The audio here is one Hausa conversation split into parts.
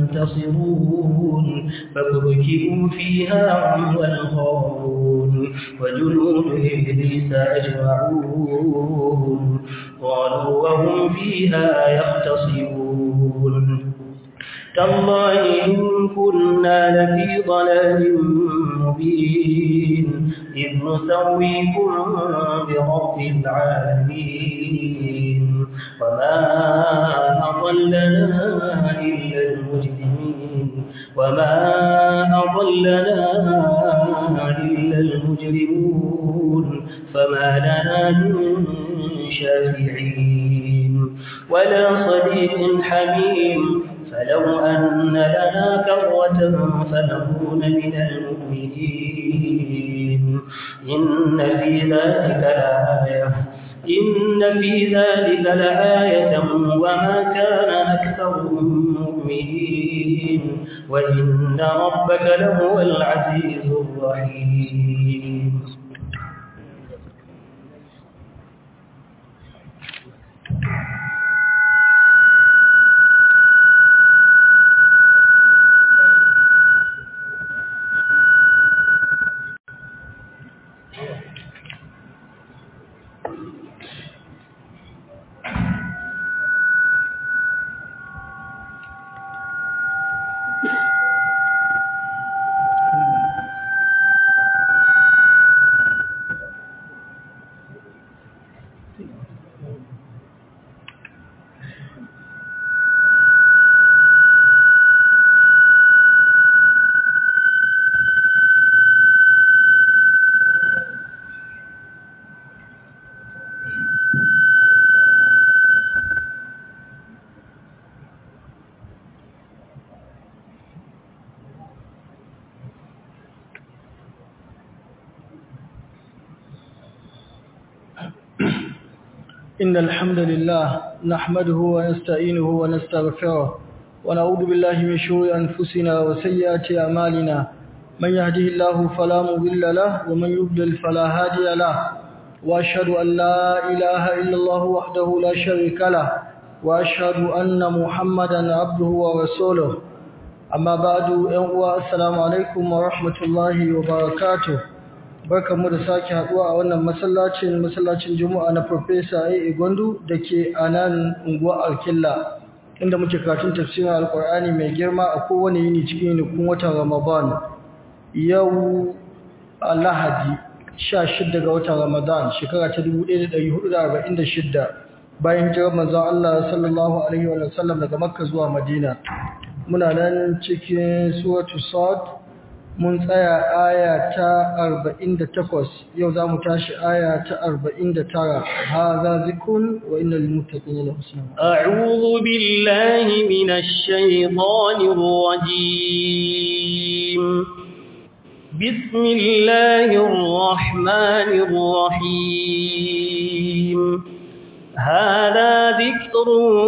ينتصرون فكبكبوا فيها هم والغاوون وجنود إبليس أجمعون قالوا وهم فيها يختصمون تالله إن كنا لفي ضلال مبين إذ نسويكم برب العالمين وما أضلنا إلا المجرمون فما لنا من شافعين ولا صديق حميم فلو أن لنا كرة فنكون من المؤمنين إن في ذلك لآية وما كان أكثرهم مؤمنين وإن ربك لهو العزيز الرحيم إن الحمد لله نحمده ونستعينه ونستغفره ونعوذ بالله من شرور أنفسنا وسيئات أعمالنا من يهده الله فلا مضل له ومن يضلل فلا هادي له وأشهد أن لا إله إلا الله وحده لا شريك له وأشهد أن محمدا عبده ورسوله أما بعد السلام عليكم ورحمة الله وبركاته barkanmu da sake haduwa a wannan masallacin Juma'a na Professor A. Gwandu dake a nan unguwar Alkilla inda muke karatun tafsirin Alkur'ani mai girma a kowane yini cikin yinikun watan Ramadan. Yau Lahadi 16 ga watan Ramadan shekara ta 1446 bayan hijirar manzon Allah sallallahu alaihi wa sallam daga Makka zuwa Madina. Muna nan cikin suratul Sad mun tsaya aya ta 48 yau zamu tashi aya ta 49 hadha zikrun wa innal muttaqina lahusna a'udhu billahi minash shaitanir rajim bismillahir rahmanir rahim هذا ذكر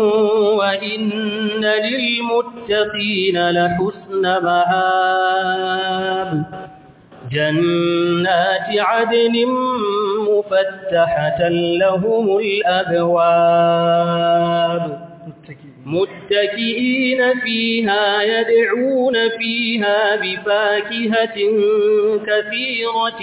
وإن للمتقين لحسن مآب جنات عدن مفتحة لهم الأبواب متكئين فيها يدعون فيها بفاكهة كثيرة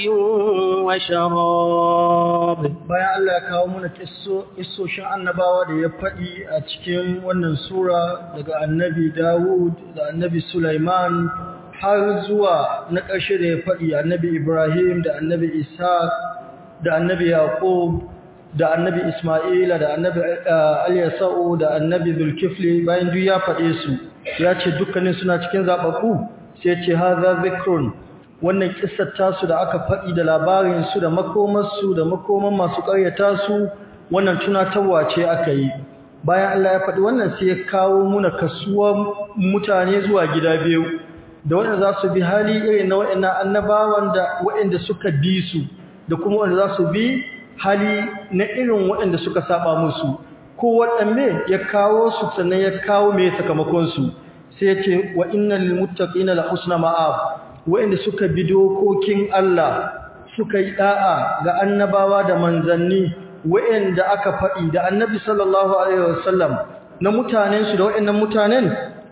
وشراب bayan Allah ya kawo mana kissoshin annabawa da ya faɗi a cikin wannan sura daga annabi Dawud da annabi Sulaiman har zuwa na ƙarshe da ya faɗi annabi Ibrahim da annabi Ishaq da annabi Yaqub da annabi Isma'ila da annabi Al-Yasa'u da annabi Zulkifli bayan duk ya faɗe su ya ce dukkanin suna cikin zababbu sai ya ce hadha zikrun wannan kissar tasu da aka faɗi da labarin su da makomarsu da makoman masu ƙaryata su wannan tunatarwa ce aka yi bayan Allah ya faɗi wannan sai ya kawo muna kasuwar mutane zuwa gida biyu da wanda za su bi hali irin na waɗannan annabawan da waɗanda suka bi su da kuma wanda za su bi hali na irin waɗanda suka saba musu ko waɗanne ya kawo su sannan ya kawo me sakamakon su sai ya ce wa innal lil muttaqina la husna ma'ab waɗanda suka bi dokokin Allah suka yi da'a ga annabawa da manzanni waɗanda aka faɗi da annabi sallallahu alaihi wasallam na mutanen su da waɗannan mutanen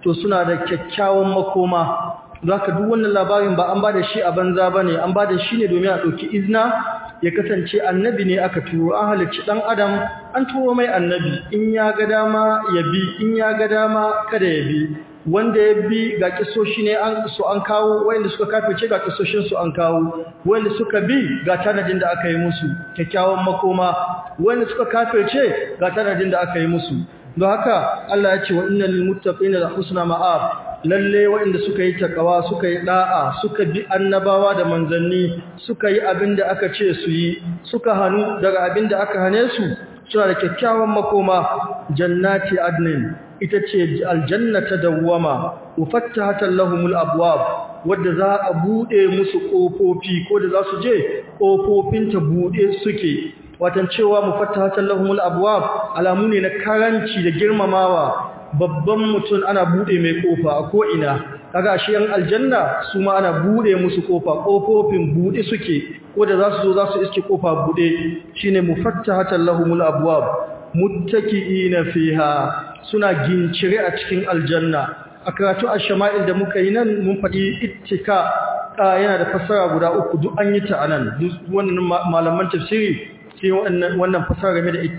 to suna da kyakkyawan makoma zaka duk wannan labarin ba an bada shi a banza bane an bada shi ne domin a dauki izna ya kasance annabi ne aka turo an halicci dan adam an turo mai annabi in ya ga dama ya bi in ya ga dama kada ya bi wanda ya bi ga kisoshi ne an kawo wanda suka kafirce ga kisoshin su an kawo wanda suka bi ga tanadin da aka yi musu kyakkyawan makoma wanda suka kafirce ga tanadin da aka yi musu don haka Allah ya ce wa innal lil muttaqina la husna ma'ab lalle waɗanda suka yi takawa suka yi da'a suka bi annabawa da manzanni suka yi abinda aka ce su yi suka hanu daga abinda aka hane su suna da kyakkyawan makoma jannati adnin ita ce aljannata dawwama mufattahatan lahumul abwab wadda za a bude musu kofofi ko da za su je kofofin ta bude suke watan cewa mufattahatan lahumul abwab alamu ne na karanci da girmamawa babban mutum ana bude mai kofa a ko ina kaga shi yan aljanna su ma ana bude musu kofa kofofin bude suke ko da za su zo za su iske kofa bude shine mufattahatan lahumul abwab muttaki'ina fiha suna gincire a cikin aljanna a karatu ash-shama'il da muka yi nan mun faɗi ittika yana da fasara guda uku duk an yi ta anan duk wannan malaman tafsiri sai wannan fasara game da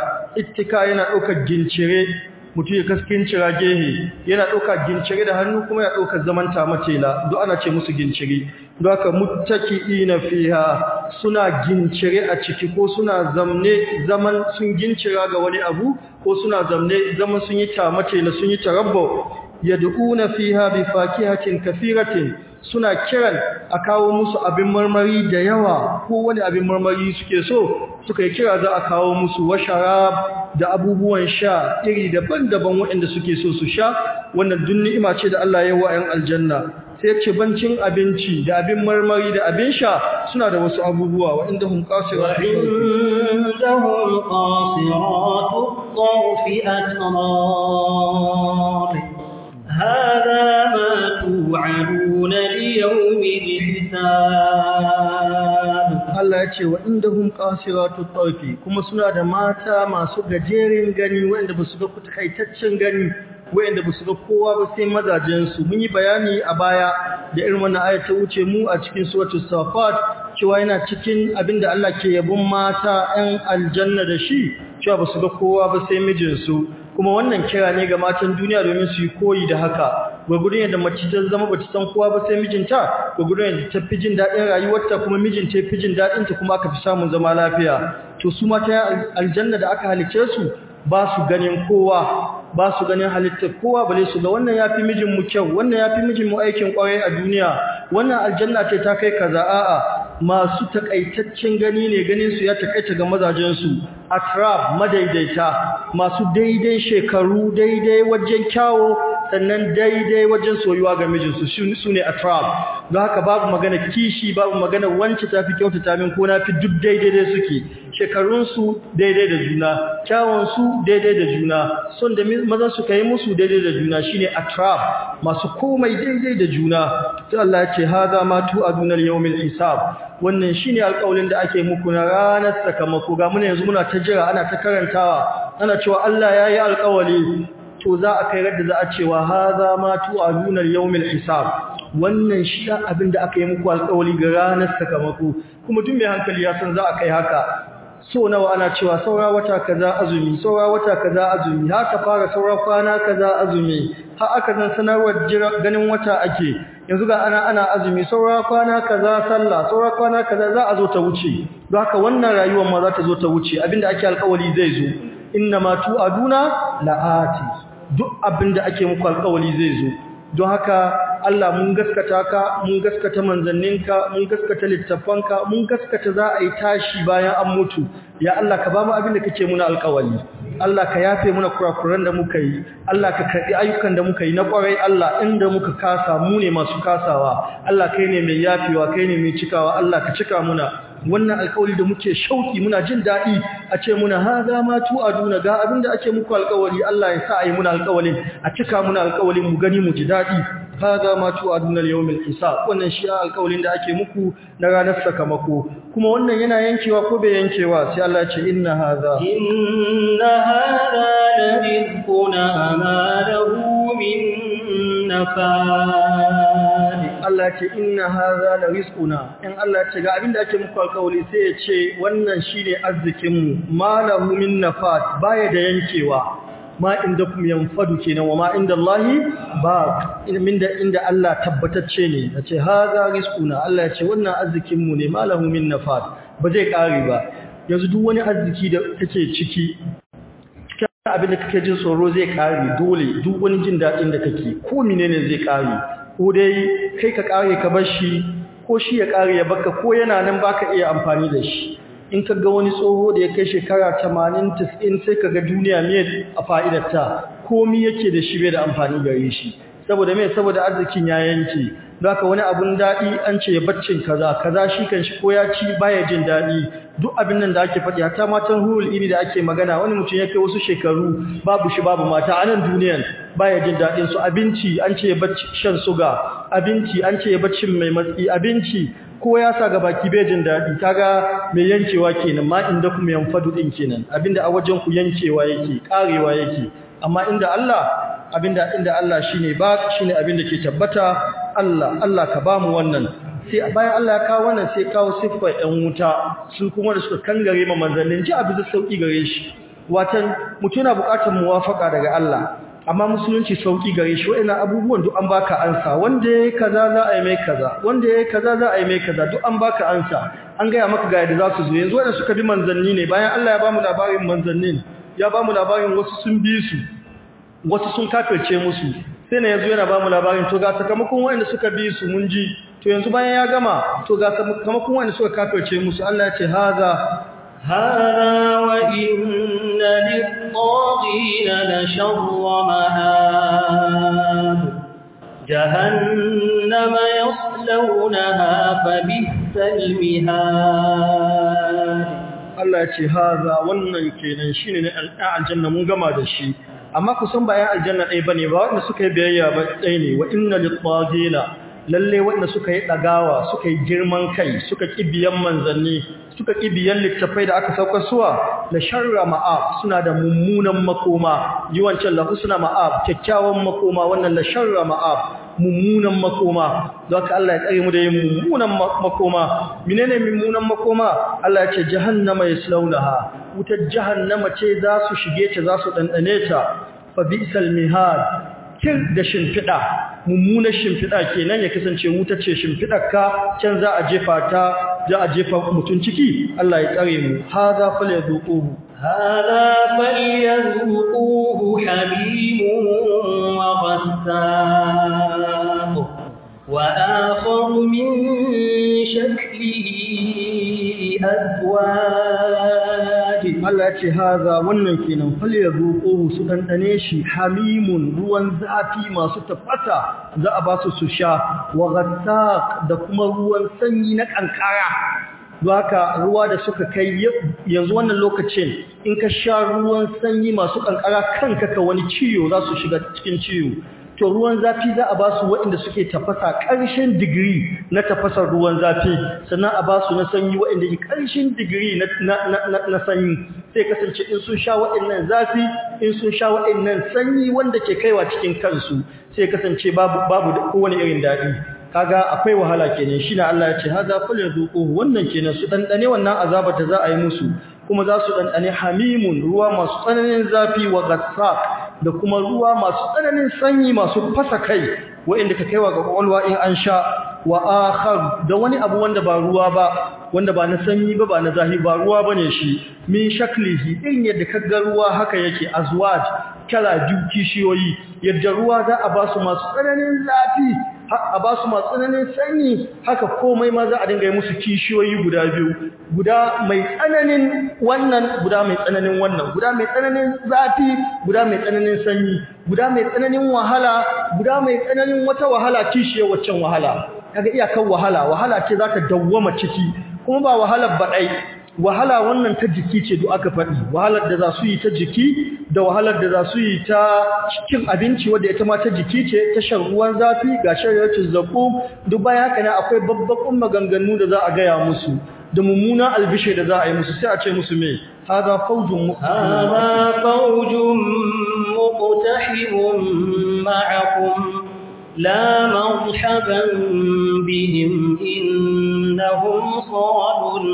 ittika yana ɗaukar gincire mutum ya kaskin cira gehe yana ɗauka gincire da hannu kuma ya ɗauka zaman tamatela duk ana ce musu gincire don haka muttaki'ina fiha suna gincire a ciki ko suna zaman sun gincira ga wani abu ko suna zaman sun yi tamatela sun yi tarabbu yad'una fiha bi fakihatin kathiratin suna kiran a kawo musu abin marmari da yawa ko wani abin marmari suke so suka yi kira za a kawo musu wa sharab da abubuwan sha iri daban-daban waɗanda suke so su sha wannan duk ni'ima ce da Allah ya yi wa 'yan aljanna sai ya ce bancin abinci da abin marmari da abin sha suna da wasu abubuwa waɗanda hum qasiratu هذا ما توعدون ليوم الحساب Allah ya ce wa indahum qasiratut tarfi kuma suna da mata masu gajerin gani wanda ba su ga kutaitaccen gani wanda ba su ga kowa ba sai mazajen su mun yi bayani a baya da irin wannan aya ta wuce mu a cikin suratul safat cewa yana cikin abinda Allah ke yabon mata ɗan aljanna da shi cewa ba su ga kowa ba sai mijinsu kuma wannan kira ne ga matan duniya domin su yi koyi da haka gwagudun yadda mace ta zama bata san kowa ba sai mijinta gwagudun yadda ta fi jin daɗin rayuwarta kuma mijinta ya fi jin daɗinta kuma aka fi samun zama lafiya to su mata aljanna da aka halicce su ba su ganin kowa ba su ganin halittar kowa bale su ga wannan yafi mijin mu kyau wannan yafi mijin mu aikin kwarai a duniya wannan aljanna ce ta kai kaza a'a masu takaitaccen gani ne ganin su ya takaita ga mazajen su atrab madaidaita masu daidai shekaru daidai wajen kyawo sannan daidai wajen soyuwa ga mijinsu su ne atrab don haka babu magana kishi babu magana wance tafi kyautata min ko na fi duk daidai suke shekarunsu daidai da juna kyawunsu daidai da juna son da mazan su kai musu daidai da juna shine atrab masu komai daidai da juna sai Allah ya ce hadha ma tu'aduna al-yawmil hisab wannan shine alƙawarin da ake muku na ranar sakamako ga mun yanzu muna ta jira ana ta karantawa ana cewa Allah yayi alƙawari to za a kai radda za a cewa hadha ma tu'aduna al-yawmil hisab wannan shi abin da aka yi muku alƙawari ga ranar sakamako kuma duk mai hankali ya san za a kai haka so nawa ana cewa saura wata kaza azumi saura wata kaza azumi haka fara saura kwana kaza azumi har aka zan sanarwar ganin wata ake yanzu ga ana azumi saura kwana kaza sallah saura kwana kaza za a zo ta wuce don haka wannan rayuwar ma za ta zo ta wuce abinda ake alƙawari zai zo inna ma tu'aduna la'ati duk abinda ake muku alƙawari zai zo don haka Allah mun gaskata ka mun gaskata manzanninka mun gaskata littafanka mun gaskata za a yi tashi bayan an mutu ya Allah ka ba mu abin da kake muna alƙawari Allah ka yafe muna kurakuran da muka yi Allah ka karbi ayyukan da muka yi na ƙwarai Allah inda muka kasa mu ne masu kasawa Allah kai ne mai yafewa kai ne mai cikawa Allah ka cika muna wannan alƙawari da muke shauki muna jin daɗi a ce muna haza ma tu'aduna ga abinda ake muku alƙawari Allah ya sa ayi muna alƙawarin a cika muna alƙawarin mu gani mu ji daɗi hada ma tu'aduna al-yawmil hisab wannan shi alƙawarin da ake muku na ranar sakamako kuma wannan yana yankewa ko bai yankewa sai Allah ya ce inna hadha la rizquna ma lahu min nafad Allah ya ce inna hadha la rizquna in Allah ya ce ga abinda ake muku alƙawari sai ya ce wannan shine arzikin mu ma lahu min nafad baya da yankewa ma indakum yanfadu kenan wa ma indallahi ba inda Allah tabbatacce ne yace haza rizquna Allah yace wannan arzikin mu ne malahu min nafad ba zai kare ba yanzu duk wani arziki da kake ciki abin da kake jin tsoro zai kare dole duk wani jin dadin da kake ko menene zai kare ko dai kai ka kare ka bar shi ko shi ya kare ya baka ko yana nan baka iya amfani da shi in ka ga wani tsoho da ya kai shekara 80-90 sai ka ga duniya me a fa'idarta komi yake da shi bai da amfani gare shi saboda me saboda arzikin ya yanke zaka wani abun dadi an ce baccin kaza shi kan shi ko ya ci baya jin dadi duk abin nan da ake faɗi hatta matan hurul ini da ake magana wani mutum ya kai wasu shekaru babu shi babu mata a nan duniyan baya jin dadin su abinci an ce bacci shan suga abinci an ce baccin mai matsi abinci ko ya sa ga baki bai jin dadi kaga mai yankewa kenan ma inda kuma yanfadu din kenan abinda a wajen ku yankewa yake karewa yake amma inda Allah shine abinda ke tabbata Allah ka bamu wannan sai bayan Allah ya kawo wannan sai kawo siffar ɗan wuta su kuma da suka kangare ma manzannin ji abin da sauki gare shi watan mutuna buƙatar muwafaka daga Allah amma musulunci sauki gare shi wa'ina abubuwan duk an baka ansa wanda yayi kaza za a yi mai kaza wanda yayi kaza za a yi mai kaza duk an baka ansa an ga maka ga yadda za su zo yanzu wanda suka bi manzanni ne bayan Allah ya bamu labarin manzannin ya bamu labarin wasu sun bi su wasu sun kafirce musu sai ne yanzu yana bamu labarin to ga sakamakon wanda suka bi su mun ji to yanzu bayan ya gama to ga sakamakon wanda suka kafirce musu Allah ya ce هذا وإن للطاغين لشر مآب جهنم يصلونها فبئس المهاد Allah ya ce haza wannan kenan shine ne aljanna mun gama da shi amma kusan ba ya aljanna dai bane ba wanda suka yi biyayya ba dai ne wa inna lit-taghina lalle wanda suka yi dagawa suka yi girman kai suka kibiyan manzanni suka kibiyan littafai da aka saukar suwa la sharra ma'ab suna da mummunan makoma yiwancan lahu suna ma'ab kyakkyawan makoma wannan la sharra ma'ab mummunan makoma don haka Allah ya tsare mu da yin mummunan makoma menene mummunan makoma Allah ya ce jahannama yaslaunaha wutar jahannama ce za su shige ta za su dandane ta fa bi'sal mihad kin da shimfida mummunar shimfida kenan ya kasance wuta ce shimfidarka can za a jefa ta za a jefa mutun ciki Allah ya tsare mu hada falyazuquhu حميم وغساق وآخر من شكله أزواج Allah ce haza wannan kenan falyazuquhu su dandane shi hamimun ruwan zafi masu tafasa za a ba su sha wa ghassaq da kuma ruwan sanyi na kankara haka ruwa da suka kai yanzu wannan lokacin in ka sha ruwan sanyi masu kankara kanka ka wani ciwo za su shiga cikin ciwo to ruwan zafi za a ba su waɗanda suke tafasa ƙarshen digiri na tafasar ruwan zafi sannan a ba su na sanyi waɗanda ke ƙarshen digiri na sanyi sai kasance in sun sha waɗannan zafi in sun sha waɗannan sanyi wanda ke kaiwa cikin kansu sai kasance babu kowane irin daɗi kaga akwai wahala kenan shine Allah ya ce hada falyazuquhu wannan kenan su dandane wannan azabar da za a yi musu kuma za su dandane hamimun ruwa masu tsananin zafi wa ghassaq da kuma ruwa masu tsananin sanyi masu fasa kai wanda ka kaiwa ga kwalwa in an sha wa akhar da wani abu wanda ba ruwa ba wanda ba na sanyi ba na zahi ba ruwa bane shi min shaklihi din yadda kaga ruwa haka yake azwaj kala kishiyoyi yadda ruwa za a ba su masu tsananin zafi a ba su masu tsananin sanyi haka komai ma za a dinga yi musu kishiyoyi guda biyu guda mai tsananin wannan guda mai tsananin wannan guda mai tsananin zafi guda mai tsananin sanyi guda mai tsananin wahala guda mai tsananin wata wahala kishiyar waccan wahala kaga iyakar wahala ce zaka dawwama ciki kuma ba wahalar badai wahala wannan ta jiki ce duk aka faɗi wahalar da za su yi ta jiki da wahalar da za su yi ta cikin abinci wadda ita ma ta jiki ce ta shan ruwan zafi ga shari'ar zakum duk bayan haka ne akwai babbakun maganganu da za a gaya musu da mummunan albishe da za a yi musu sai a ce musu me hada faujun muqtahimun ma'akum la marhaban bihim innahum salun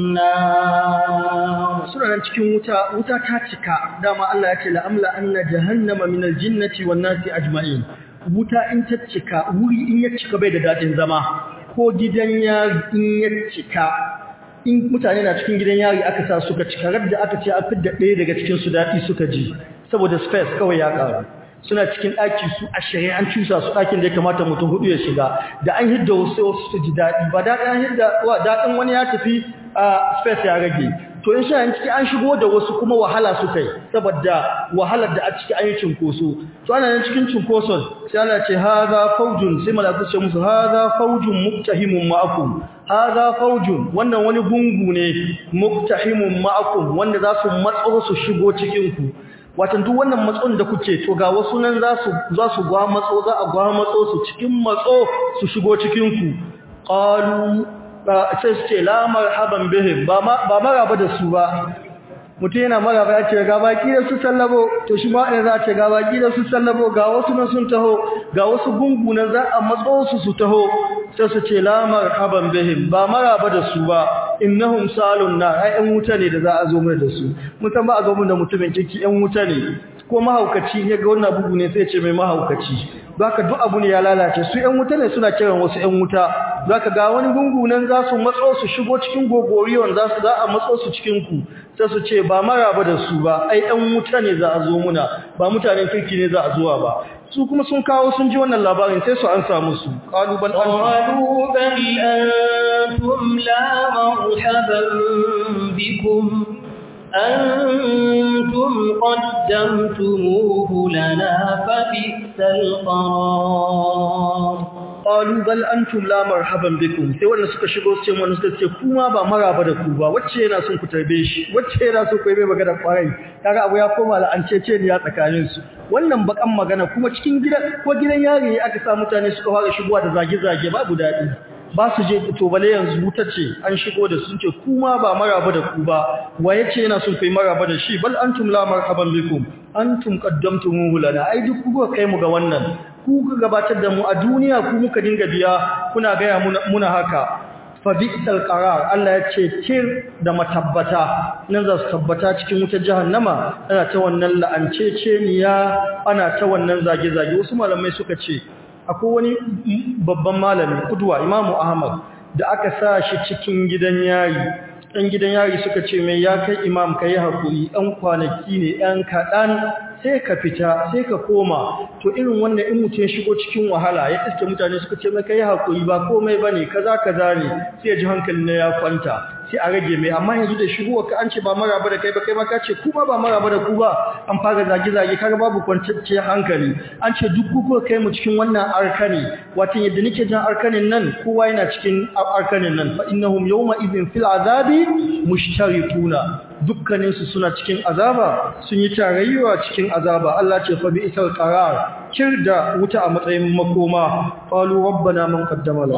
nar sura nan cikin wuta ta cika dama Allah ya ce la amla anna jahannama minal jinnati wan nasi ajma'in wuta in ta cika wuri in ya cika bai da dadin zama ko gidan yari in ya cika in mutane na cikin gidan yari aka sa suka cika radda aka ce a fidda ɗaya daga cikin su daɗi suka ji saboda space kawai ya ƙara suna cikin ɗaki su ashirin an cusa su ɗakin da ya kamata mutum hudu ya shiga da an hidda wasu su ji daɗi ba daɗin wani ya tafi a space ya rage to in sha ciki an shigo da wasu kuma wahala suka yi saboda wahalar da a ciki an yi cinkoso to ana nan cikin cinkoson sai Allah ce haza faujun sai malaku ce musu haza faujun muktahimun ma'akum haza faujun wannan wani gungu ne muktahimun ma'akum wanda za su matso su shigo cikin ku watan duk wannan matson da kuke to ga wasu nan za su gwa matso za a gwa matso su cikin matso su shigo cikin ku qalu sai su ce la marhaban bihim ba maraba da su ba mutum yana maraba ya ce ga baki da su sallabo to shi ma ina za a ce ga baki da su sallabo ga wasu nan sun taho ga wasu gunguna za a matso su taho sai su ce la marhaban bihim ba maraba da su ba innahum salun nar ai ɗan wuta ne da za a zo mana da su mutum ba a zo mun da mutumin kiki ɗan wuta ne ko mahaukaci ne ga wannan bugu ne sai ya ce mai mahaukaci zaka duk abu ne ya lalace su ɗan wuta ne suna kiran wasu ɗan wuta zaka ga wani gungu nan za su matso su shigo cikin gogoriyon za a matso su cikin ku sai su ce ba maraba da su ba ai ɗan wuta ne za a zo muna ba mutanen kirki ne za a zuwa ba su kuma sun kawo sun ji wannan labarin sai su ansa musu qalu bal antum la marhaban bikum أنتم قدمتموه لنا فبئس القرار qalu bal antum la marhaban bikum sai wanda suka shigo su ce mun suka ce kuma ba maraba da ku ba wacce yana son ku tarbe shi wacce yana son ku yi mai magana kwarai kaga abu ya koma la'ancece ne ya tsakanin su wannan bakan magana kuma cikin gidan yari aka sa mutane suka fara shigowa da zage-zage babu dadi ba su je to bale yanzu wuta ce an shigo da sun ce kuma ba maraba da ku ba waye ce yana son kai maraba da shi bal antum la marhaban bikum antum qaddamtumuhu lana ai duk ku kai mu ga wannan ku ka gabatar da mu a duniya ku muka dinga biya kuna ga ya muna haka fa bi'sal qarar Allah ya ce tir da matabbata nan za su tabbata cikin wutar jahannama ana ta wannan la'anceceniya ana ta wannan zage-zage wasu malamai suka ce akwai wani babban malami kudwa Imam Ahmad da aka sa shi cikin gidan yari ɗan gidan yari suka ce mai ya kai imam kai hakuri ɗan kwanaki ne ɗan kaɗan sai ka fita sai ka koma to irin wannan in mutum ya shigo cikin wahala ya iske mutane suka ce mai kai hakuri ba komai bane kaza ne sai ya ji hankali na ya kwanta sai a rage mai amma yanzu da shigo ka an ce ba maraba da kai ba kai ma ka ce kuma ba maraba da ku ba an fara zage kaga babu kwanciyar hankali an ce duk ku kai mu cikin wannan arkani wato yadda nake jan arkanin nan kowa yana cikin arkanin nan fa innahum yawma idhin fil azabi mushtarikuna dukkanin su suna cikin azaba sun yi tarayya cikin azaba Allah ce fa bi isal qarar kirda wuta a matsayin makoma qalu rabbana man qaddama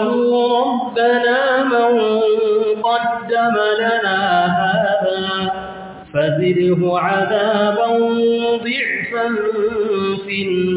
lana hada فزده عذابا ضعفا في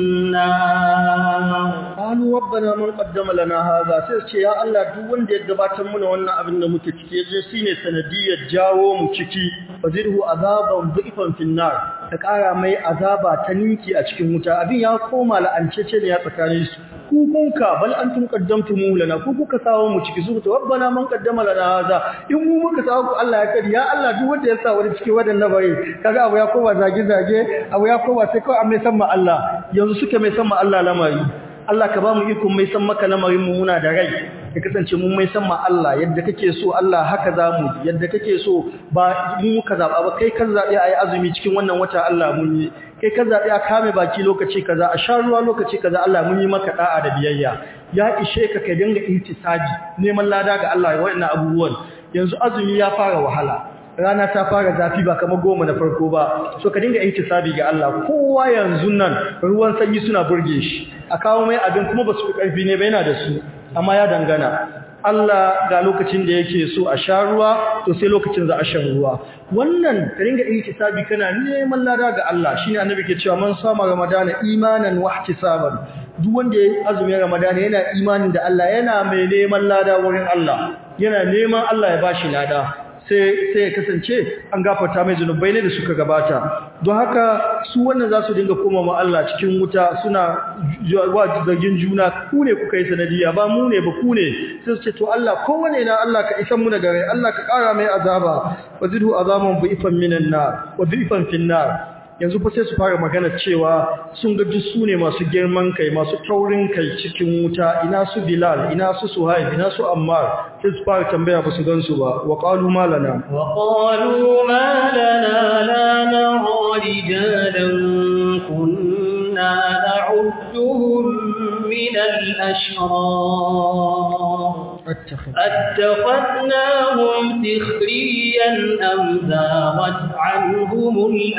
النار قالوا ربنا من قدم لنا هذا sai ce ya Allah duk wanda ya gabatar mana wannan abin da muke ciki yaje shine sanadiyar jawo mu ciki fazidhu azaban dhifan fin nar ta kara mai azaba ta ninki a cikin wuta abin ya koma la'ancece ne ya tsakanin su ku kunka bal antum qaddamtumu lana ku kuka sawo mu ciki su rabbana man qaddama lana hada in mu muka sawo ku Allah ya kadi ya Allah duk wanda ya sa wani cikin wadannan bare kaga abu ya koma zage abu ya koma sai kawai mai san ma Allah yanzu suke mai san ma Allah lamari Allah ka ba mu iko mai san maka lamarin mu muna da rai ya kasance mun mai san ma Allah yadda kake so Allah haka zamu yadda kake so ba mu muka zaba ba kai kan zabi ayi azumi cikin wannan wata Allah mun yi kai kan zabi a kame baki lokaci kaza a sha ruwa lokaci kaza Allah mun yi maka da'a da biyayya ya ishe ka kai dinga ihtisabi neman lada ga Allah wannan abubuwan yanzu azumi ya fara wahala rana ta fara zafi ba kamar 10 na farko ba so ka dinga ihtisabi ga Allah kowa yanzu nan ruwan sanyi suna burge shi a kawo mai abin kuma ba su karfi ne ba yana da su amma ya dangana Allah ga lokacin da yake so a sha ruwa to sai lokacin za a sha ruwa wannan ka dinga ihtisabi kana neman lada ga Allah shine annabi ke cewa man sama ramadana imanan wa ihtisaban duk wanda ya azumin ramadana yana imanin da Allah yana mai neman lada wurin Allah yana neman Allah ya bashi lada sai ya kasance an gafarta mai zunubai ne da suka gabata don haka su wannan za su dinga koma ma Allah cikin wuta suna zargin juna ku ne kuka yi sanadiya ba mu ne ba ku ne sai su ce to Allah kowane na Allah ka isan mu daga rai Allah ka kara mai azaba wazidhu azaman bi ifan minan nar wa bi ifan fin nar yanzu fa sai su fara magana cewa sun ga duk su ne masu girman kai masu taurin kai cikin wuta ina su Bilal ina su Suhaib ina su Ammar sai su fara tambaya ba su gansu ba wa qalu malana la nara rijalan kunna na'udduhum min al-ashrar أتخذناهم سخريا أم زاغت عنهم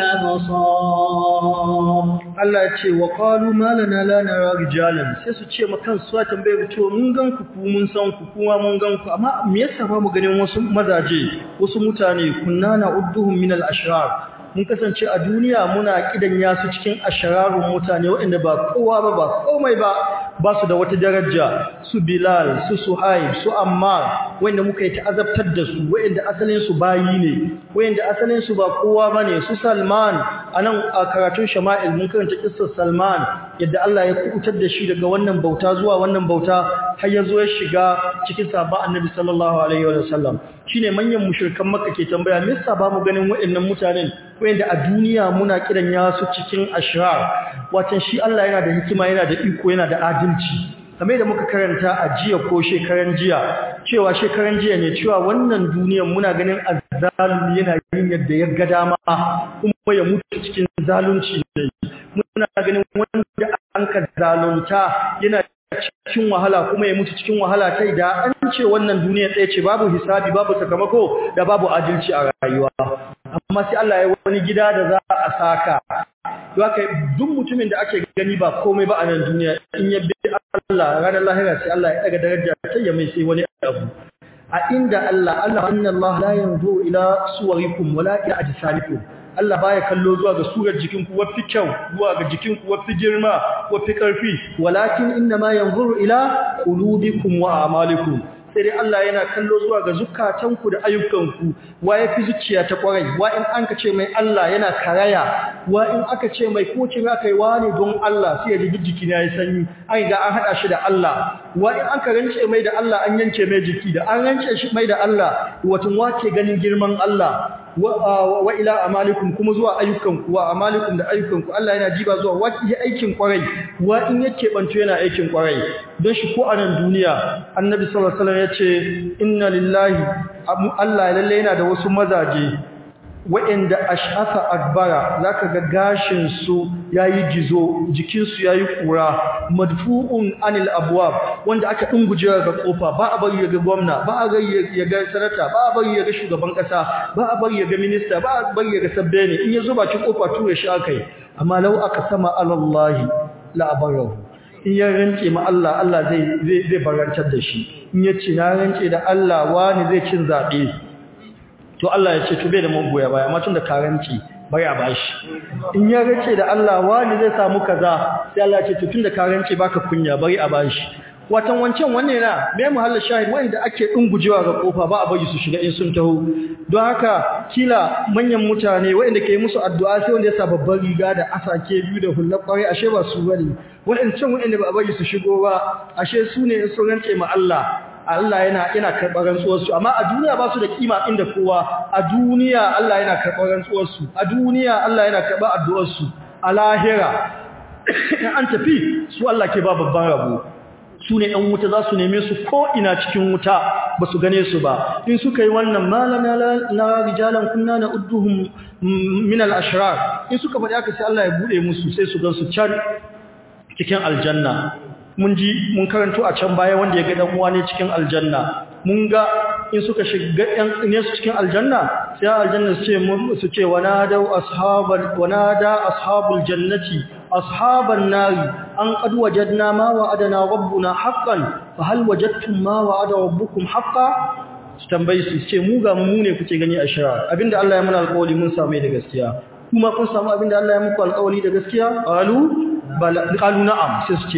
الأبصار Allah ce wa qalu malana la nara rijalan sai su ce makan su ta tambaye to mun gan ku mun san ku kuma mun gan ku amma me yasa ba mu ganin wasu mazaje wasu mutane kunna na udduhum min al-ashrar mun kasance a duniya muna kidan yasu cikin ashararun mutane waɗanda ba kowa ba komai ba su da wata daraja su Bilal su Suhaib su Ammar wanda muka yi ta'azabtar da su waɗanda asalin su bayi ne waɗanda asalin su ba kowa bane su Salman anan a karatun Shama'il mun karanta kissar Salman yadda Allah ya kubutar da shi daga wannan bauta zuwa wannan bauta har ya zo ya shiga cikin sahabban Annabi sallallahu alaihi wa sallam shine manyan mushrikan Makka ke tambaya me yasa ba mu ganin waɗannan mutanen wanda a duniya muna kiran yasu cikin ashrar watan shi Allah yana da hikima yana da iko yana da adalci kamar da muka karanta a jiya ko shekaran jiya cewa shekaran jiya ne cewa wannan duniyar muna ganin azzalumi yana yin yadda ya ga dama kuma ya mutu cikin zalunci ne muna ganin wanda an ka zalunta yana cikin wahala kuma ya mutu cikin wahala kai da an ce wannan duniya tsaye ce babu hisabi babu sakamako da babu adalci a rayuwa amma sai Allah ya wani gida da za a saka haka duk mutumin da ake gani ba komai ba a nan duniya in ya bi Allah ranar lahira sai Allah ya daga daraja sai ya mai sai wani abu a inda Allah inna Allah la yanzuru ila suwarikum wala ila ajsamikum Allah baya kallo zuwa ga surar jikinku wafi kyau zuwa ga jikinku wafi girma wafi karfi walakin inna ma yanzuru ila qulubikum wa a'malikum sai dai Allah yana kallo zuwa ga zukatanku da ayyukanku wa yafi zuciya ta kwarai wa in an ka ce mai Allah yana karaya wa in aka ce mai ko ce mai kai wani don Allah sai ya ji jiki na yi sanyi ai ga an hada shi da Allah wa in an ka rance mai da Allah an yanke mai jiki da an rance shi mai da Allah watan wace ganin girman Allah wa ila amalikum kuma zuwa ayyukanku wa amalikum da ayyukanku Allah yana jiba zuwa wani aikin kwarai wa in yake bantu yana aikin kwarai don shi ko a nan duniya annabi sallallahu alaihi wasallam yace inna lillahi Allah lalle yana da wasu mazaje wa'inda ash'asa akbara zaka ga gashin su yayi gizo jikin su yayi kura madfu'un anil abwab wanda aka dunguje ga kofa ba a bari ga gwamna ba a bari ya ga sanata ba a bari ya ga shugaban kasa ba a bari ya ga minista ba a bari ya ga sabbene in yazo bakin kofa ture shi akai amma law aka sama alallahi la abarahu in ya rance ma Allah Allah zai barantar da shi in yace na rance da Allah wani zai cin zabe to Allah ya ce to bai da magoya baya amma tun da karanci bai a bashi in ya rance da Allah wani zai samu kaza sai Allah ya ce to tun da karanci baka kunya bari a bashi watan wancan wannan yana bai muhalla shahid wanda ake dungujewa ga kofa ba a bari su shiga in sun taho don haka kila manyan mutane wanda ke musu addu'a sai wanda ya sa babbar riga da asake biyu da hullar kware ashe ba su bane wadancan wanda ba a bari su shigo ba ashe su ne su rance ma Allah yana karɓar rantsuwarsu amma a duniya ba su da kima inda kowa a duniya Allah yana karɓar rantsuwarsu a duniya Allah yana karɓar addu'arsu a lahira in an tafi su Allah ke ba babban rabo su ne ɗan wuta za su neme su ko ina cikin wuta ba su gane su ba in suka yi wannan malana na rijalan kunna na udduhum min al-ashrar in suka faɗi aka sai Allah ya bude musu sai su gan su can cikin aljanna mun karanto a can baya wanda ya ga dan uwa ne cikin aljanna mun ga in suka shiga ne su cikin aljanna sai aljanna su ce wanada ashabul jannati ashaban nari an qad wajadna ma wa'adana rabbuna haqqan fa hal wajadtum ma wa'ada rabbukum haqqan tambayi su ce mu ga mu ne kuke gani a shara abinda Allah ya muna alƙawari mun samu da gaskiya kuma kun samu abinda Allah ya muku alƙawari da gaskiya qalu na'am sai su ce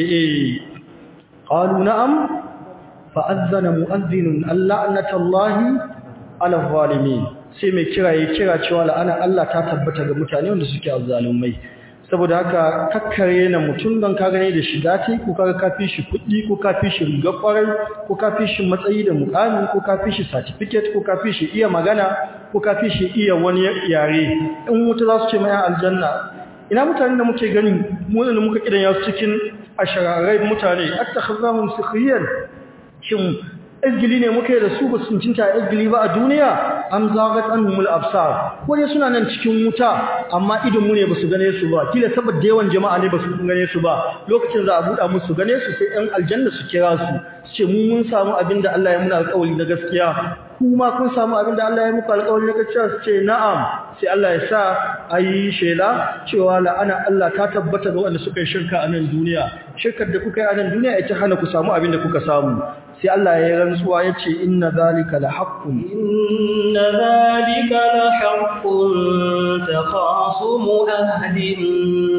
qalu na'am fa azzana mu'adhdhin la'natullahi 'ala adh-dhalimin sai mai kira ya kira cewa la'ana Allah ta tabbata ga mutane wanda suke azzalumai saboda haka kakkare na mutum don ka gane da shiga ce ko kaga kafi shi kuɗi ko kafi shi riga kwarai ko kafi shi matsayi da mukami ko kafi shi certificate ko kafi shi iya magana ko kafi shi iya wani yare in wuta za su ce mai aljanna ina mutanen da muke gani mu da muka kidan ya su cikin ashararai mutane attakhazahum sukhriyan shin izgili ne muke da su ba sun cinta izgili ba a duniya am zagat anhumul absar ko ne suna nan cikin wuta amma idon mu ne ba su gane su ba kila saboda yawan jama'a ne ba su gane su ba lokacin za a buɗa musu gane su sai ɗan aljanna su kira su ce mun samu abin da Allah ya muna alƙawari na gaskiya kuma kun samu abin da Allah ya muku alƙawari na gaskiya su ce na'am sai Allah ya sa ayi shela cewa la'ana Allah ta tabbata ga wanda suka yi shirka a nan duniya shirkar da kuka yi a nan duniya ita hana ku samu abin da kuka samu sai Allah ya rantsuwa yace inna zalika la haqqun inna zalika la haqqun takhasumu ahlin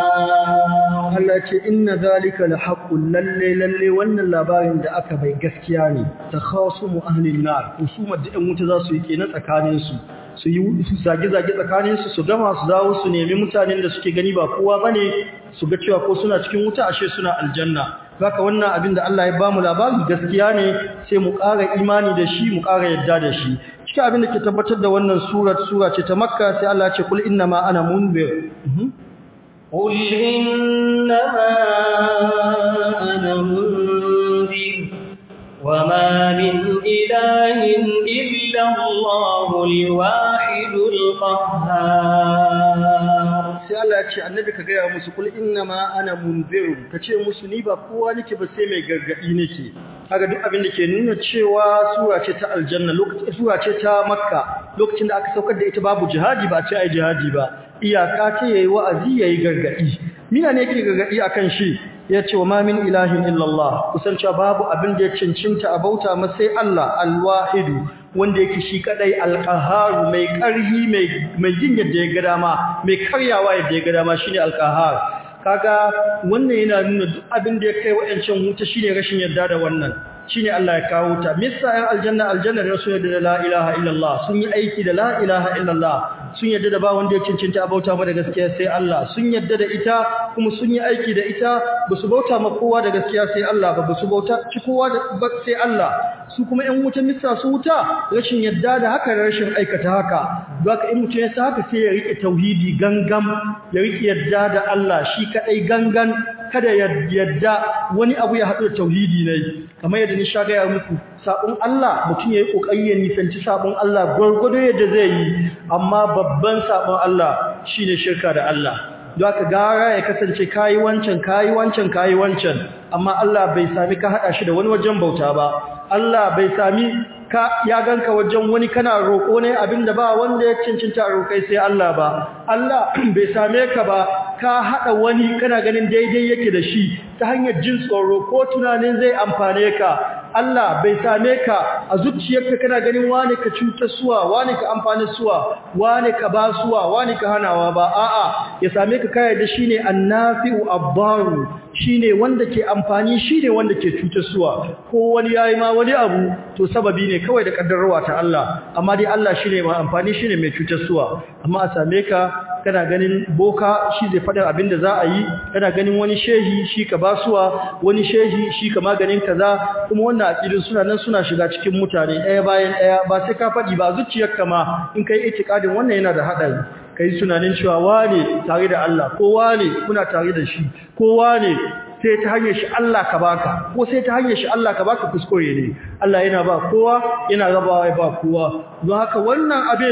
nar Allah yace inna zalika la haqqun lalle wannan labarin da aka bai gaskiya ne takhasumu ahlin nar husumar da ɗan wuta za su yi kenan tsakanin su yi zage-zage tsakanin su gama su dawo su nemi mutanen da suke gani ba kowa bane su ga cewa ko suna cikin wuta ashe suna aljanna zaka wannan abin da Allah ya bamu labari gaskiya ne sai mu ƙara imani da shi mu ƙara yadda da shi cikin abin da ke tabbatar da wannan sura ce ta Makka sai Allah ya ce kul inna ma ana munzir qul inna ma ana munzir wama min ilahin illa Allahul wahidul qahhar sai Allah ya ce annabi ka gaya musu kul innama ana munzir kace musu ni ba kowa nake ba sai mai gargadi nake kaga duk abin da ke nuna cewa sura ce ta aljanna lokacin sura ce ta makka lokacin da aka saukar da ita babu jihadi ba ce ai jihadi ba iyaka ce yayi wa'azi yayi gargadi mina ne yake gargadi akan shi yace wa ma min ilahin illallah kusan cewa babu abin da ya cincinta a bauta ma sai Allah alwahidu wanda yake shi kadai alqahar mai karhi mai jin yadda ya ga dama mai karyawa yadda ya ga dama shine alqahar kaga wannan yana nuna duk abin da ya kai wayancan wuta shine rashin yadda da wannan shine Allah ya kawo ta misa ayan aljanna da su yadda da la ilaha illallah sun yi aiki da la ilaha illallah sun yadda da ba wanda ya cincinta a bauta ma da gaskiya sai Allah sun yadda da ita kuma sun yi aiki da ita ba su bauta ma kowa da gaskiya sai Allah ba su bauta ci kowa da sai Allah su kuma ƴan wuta misa su wuta rashin yadda da haka da rashin aikata haka don haka in mutum ya sa haka sai ya rike tauhidi gangam ya rike yadda da Allah shi kadai gangan kada yadda wani abu ya haɗu da tauhidi ne kamar yadda ni sha gaya muku sabon Allah mutum yayi kokari ya nisanci sabon Allah gurgudu yadda zai yi amma babban sabon Allah shine shirka da Allah don haka gara ya kasance kayi wancan amma Allah bai sami ka hada shi da wani wajen bauta ba Allah bai sami ka ya ganka wajen wani kana roko ne abinda ba wanda ya cincinta rokai sai Allah ba Allah bai same ka ba ka hada wani kana ganin daidai yake da shi ta hanyar jin tsoro ko tunanin zai amfane ka Allah bai same ka a zuciyarka kana ganin wani ka cutar suwa wani ka amfani suwa wani ka ba suwa wani ka hanawa ba a'a ya same ka kai da shine annafi'u abbaru shine wanda ke amfani shine wanda ke cutar suwa ko wani yayi ma wani abu to sababi ne kawai da kaddarwa ta Allah amma dai Allah shine mai amfani shine mai cutar suwa amma a same ka kana ganin boka shi zai faɗa abin da za a yi kana ganin wani shehi shi ka basuwa wani shehi shi ka maganin kaza kuma wannan aqidun suna nan suna shiga cikin mutane ɗaya bayan ɗaya ba sai ka faɗi ba zuciyarka ma in kai itikadin wannan yana da haɗari kai tunanin cewa wane tare da Allah ko wane kuna tare da shi ko wane sai ta hanyar shi Allah ka baka ko sai ta hanyar shi Allah ka baka kuskure ne Allah yana ba kowa yana rabawa ba kowa don haka wannan abin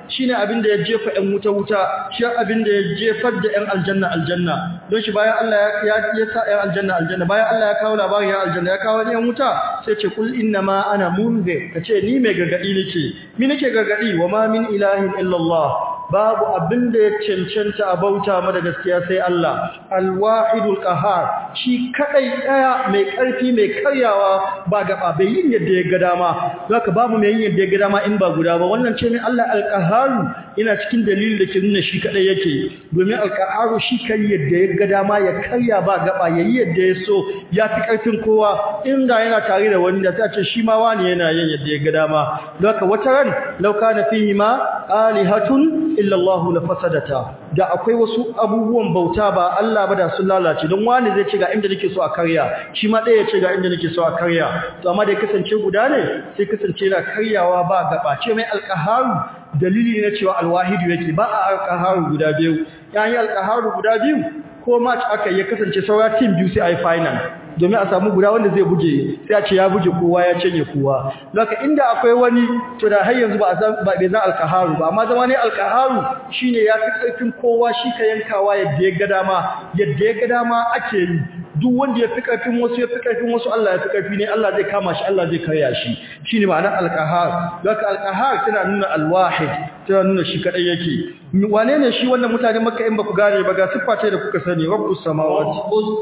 shine abin da ya jefa ƴan wuta shi abin da ya jefar da ƴan aljanna don shi bayan Allah ya sa ƴan aljanna bayan Allah ya kawo labarin ƴan aljanna ya kawo ƴan wuta sai ce kul innama ana munzir kace ni mai gargadi nake gargadi wa ma min ilahin illallah babu abin da ya cancanta a bauta ma da gaskiya sai Allah al-wahidul qahhar shi kadai daya mai karfi mai karyawa ba gaba bai yin yadda ya ga dama zaka babu mai yin yadda ya ga dama in ba guda ba wannan ce ne Allah al-qahhar ina cikin dalilin da ke nuna shi kadai yake domin al-qahhar shi kan yadda ya ga dama ya karya ba gaba yayi yadda ya so ya fi karfin kowa inda yana tare da wani da ta ce shi ma wani yana yin yadda ya ga dama zaka wata ran law kana fihi ma alihatun illa Allah la fasadata da akwai wasu abubuwan bauta ba Allah ba da sun lalace don wani zai ce ga inda nake so a karya shi ma ɗaya ya ce ga inda nake so a karya to amma da ya kasance guda ne sai kasance yana karyawa ba gaba ce mai alqaharu dalili ne cewa alwahidu yake ba a alqaharu guda biyu yayin alqaharu guda biyu ko match aka ya kasance saura team biyu sai ai final domin a samu guda wanda zai buge sai a ce ya buge kowa ya cinye kowa laka inda akwai wani to da har yanzu ba bai zan alqaharu ba amma zama ne alqaharu shine ya fi karfin kowa shi ka yankawa yadda ya ga dama ake yi duk wanda ya fi karfin wasu Allah ya fi karfi ne Allah zai kama shi Allah zai karya shi shine ma'anar alqahar laka alqahar tana nuna alwahid tana nuna shi kadai yake wane ne shi wannan mutane Makka in baku gane ba ga siffa ce da kuka sani rabbus samawati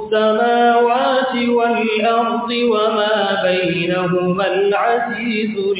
wal ardi wama bainahuma al-azizul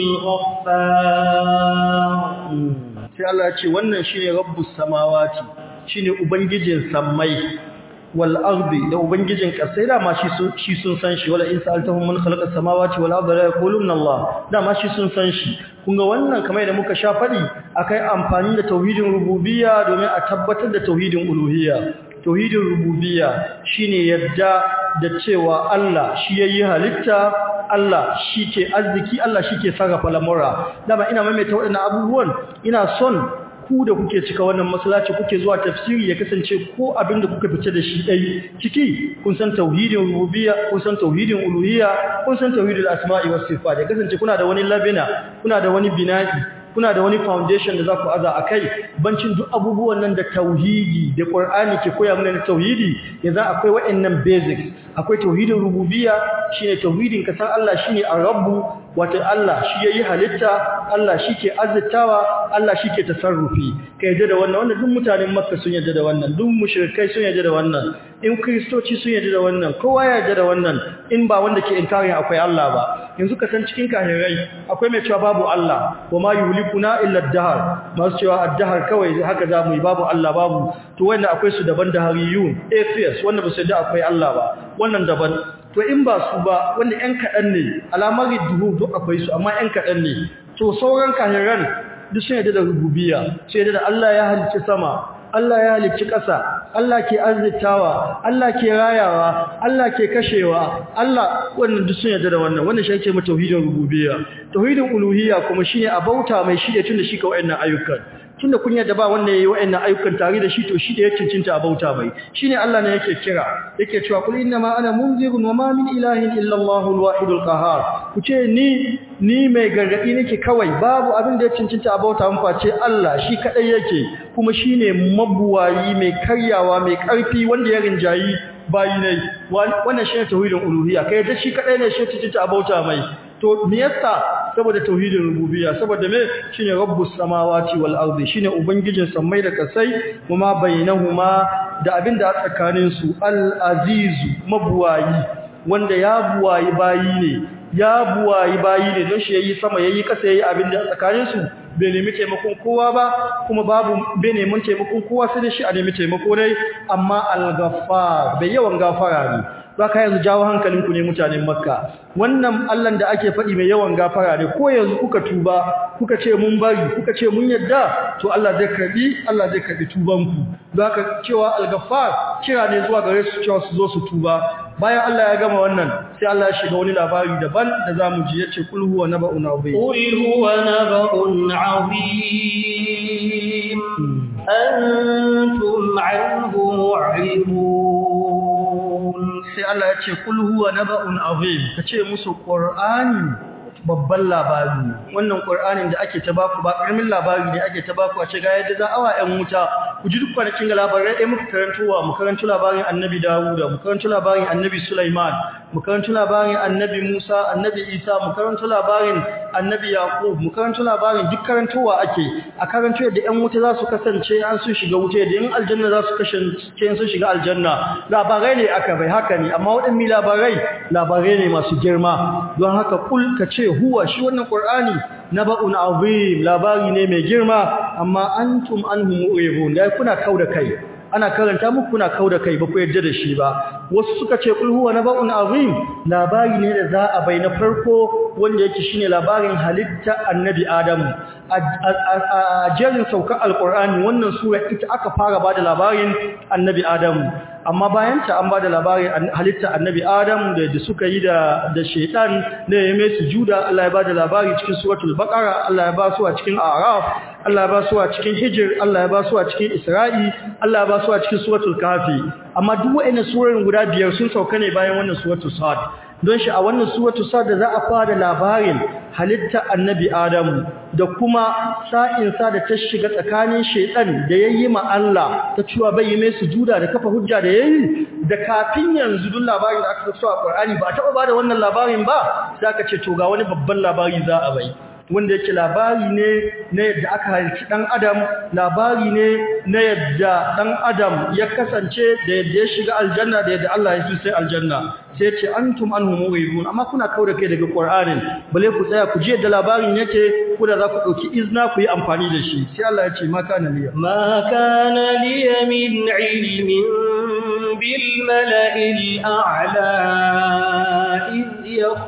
ghaffar sai Allah ya ce wannan shine rabbus samawati shine ubangijin sammai wal ardi da ubangijin kasai da ma shi sun san shi wala in sa'altahum man khalaqa samawati wal ardi la yaquluna Allah da ma shi sun san shi kun ga wannan kamar da muka sha fadi akai amfani da tauhidin rububiyya domin a tabbatar da tauhidin uluhiyya tauhidin rububiyya shine yadda da cewa Allah shi yayi halitta Allah shike arziki Allah shike sarrafa lamura dama ina maimaita wadannan abubuwan ina son ku da kuke cika wannan masallaci kuke zuwa tafsiri ya kasance ko abinda kuka fice da shi dai ciki kun san tauhidin rububiyya kun san tauhidin uluhiyya kun san tauhidul asma'i was sifat ya kasance kuna da wani labina kuna da wani bina'i kuna da wani foundation da za ku aza akai bancin duk abubuwan nan da tauhidi da Qur'ani ke koya mana tauhidi yanzu akwai waɗannan basics akwai tauhidin rububiyya shine tauhidin kasan Allah shine ar-rabbu wato Allah shi yayi halitta Allah shike azzatawa Allah shike tasarrufi kai yadda da wannan duk mutanen Makka sun yadda da wannan duk mushrikai sun yadda da wannan in kristoci sun yadda da wannan kowa ya yadda da wannan in ba wanda ke inkarin akwai Allah ba yanzu ka san cikin kahirai akwai mai cewa babu Allah wa ma yuhlikuna illa ad-dahr masu cewa ad-dahr kawai haka zamu yi babu Allah babu to wanda akwai su daban da hariyun atheists wanda ba su yadda akwai Allah ba wannan daban to in ba su ba wanda ƴan kaɗan ne alamar duhu duk akwai su amma ƴan kaɗan ne to sauran kahiran duk sun yadda da rububiyya sai yadda da Allah ya halicci sama Allah ya halicci ƙasa Allah ke arzitawa Allah ke rayawa Allah ke kashewa Allah wannan duk sun yadda da wannan shi yake mu tauhidin rububiyya tauhidin uluhiyya kuma shine a bauta mai shi da tunda shi ka wayannan ayyukan tunda kun yadda ba wanda yayi wayannan ayyukan tare da shi to shi da yake cinta a bauta mai shine Allah ne yake kira yake cewa kul inna ma ana munzirun wa ma min ilahin illa Allahul wahidul qahhar kuce ni mai gargadi nake kawai babu abin da ya cincinta a bauta mun face Allah shi kadai yake kuma shine mabuwayi mai karyawa mai karfi wanda ya rinjayi bayi ne wannan shine tauhidin uluhiyya kai da shi kadai ne shi cincinta a bauta mai to me yasa saboda tauhidin rububiyya saboda me shine rabbus samawati wal ardi shine ubangijin sammai da kasai kuma bainahuma da abinda a tsakanin su al aziz mabuwayi wanda ya buwayi bayi ne don shi yayi sama yayi kasa yayi abinda a tsakanin su bai nemi taimakon kowa ba kuma babu bai neman taimakon kowa sai da shi a nemi taimako dai amma al-ghaffar bai yawan gafara ne baka yanzu jawo hankalinku ne mutanen Makka wannan Allah da ake faɗi mai yawan gafara ne ko yanzu kuka tuba kuka ce mun bari kuka ce mun yadda to Allah zai karbi tubanku baka cewa al-ghaffar kira ne zuwa gare su cewa su zo su tuba bayan Allah ya gama wannan sai Allah ya shiga wani labari daban da zamu ji yace kul huwa naba'un azim antum 'anhu mu'ridun sai Allah ya ce kul huwa naba'un azim kace musu qur'ani babban labari wannan Qur'anin da ake ta baku ba karamin labari ne ake ta baku a ce ga yadda za awa ƴan wuta ku ji duk kwanakin ga labarai ɗaya muka karantowa mu karanto labarin Annabi Dawud mu karanto labarin Annabi Sulaiman mu karanto labarin Annabi Musa Annabi Isa mu karanto labarin Annabi Yaqub mu karanto labarin duk karantowa ake a karanto yadda ƴan wuta za su kasance an su shiga wuta yadda ƴan aljanna za su kasance sun shiga aljanna labarai ne aka bai haka ne amma waɗannan labarai ne masu girma don haka kul ka ce huwa shi wannan Qur'ani naba'un azim labari ne mai girma amma antum anhum mu'ridun dai kuna kauda kai ana karanta muku kuna kauda kai ba ku yarda da shi ba wasu suka ce kul huwa naba'un azim labari ne da za a bai na farko wanda yake shine labarin halitta annabi Adamu a jerin saukar alqur'ani wannan sura ita aka fara bada labarin annabi Adamu amma bayan ta an bada labarin halitta annabi Adamu da suka yi da shaytan da ya mai sujuda Allah ya bada labari cikin suratul baqara Allah ya ba su a cikin a'raf Allah ya ba su a cikin hijr Allah ya ba su a cikin isra'i Allah ya ba su a cikin suratul kafi amma duk waɗannan surorin guda biyar sun sauka ne bayan wannan suratul sad don shi a wannan suratul sad da za a fara labarin halitta annabi Adamu da kuma sa'insa da ta shiga tsakanin shaytan da yayi ma Allah ta cewa bai yi mai sujuda da kafa hujja da yayi da kafin yanzu duk labarin da aka so a Qur'ani ba taba bada wannan labarin ba sai aka ce to ga wani babban labari za a bai wanda yake labari ne na yadda aka halicci dan adam labari ne na yadda dan adam ya kasance da yadda ya shiga aljanna da yadda Allah ya sai aljanna sai ce antum anhum mu'ridun amma kuna kauda kai daga Qur'anin bale ku tsaya ku ji yadda labarin yake ku da za ku dauki izna ku yi amfani da shi sai Allah ya ce ma kana liya min ilmin bil mala'il a'la iz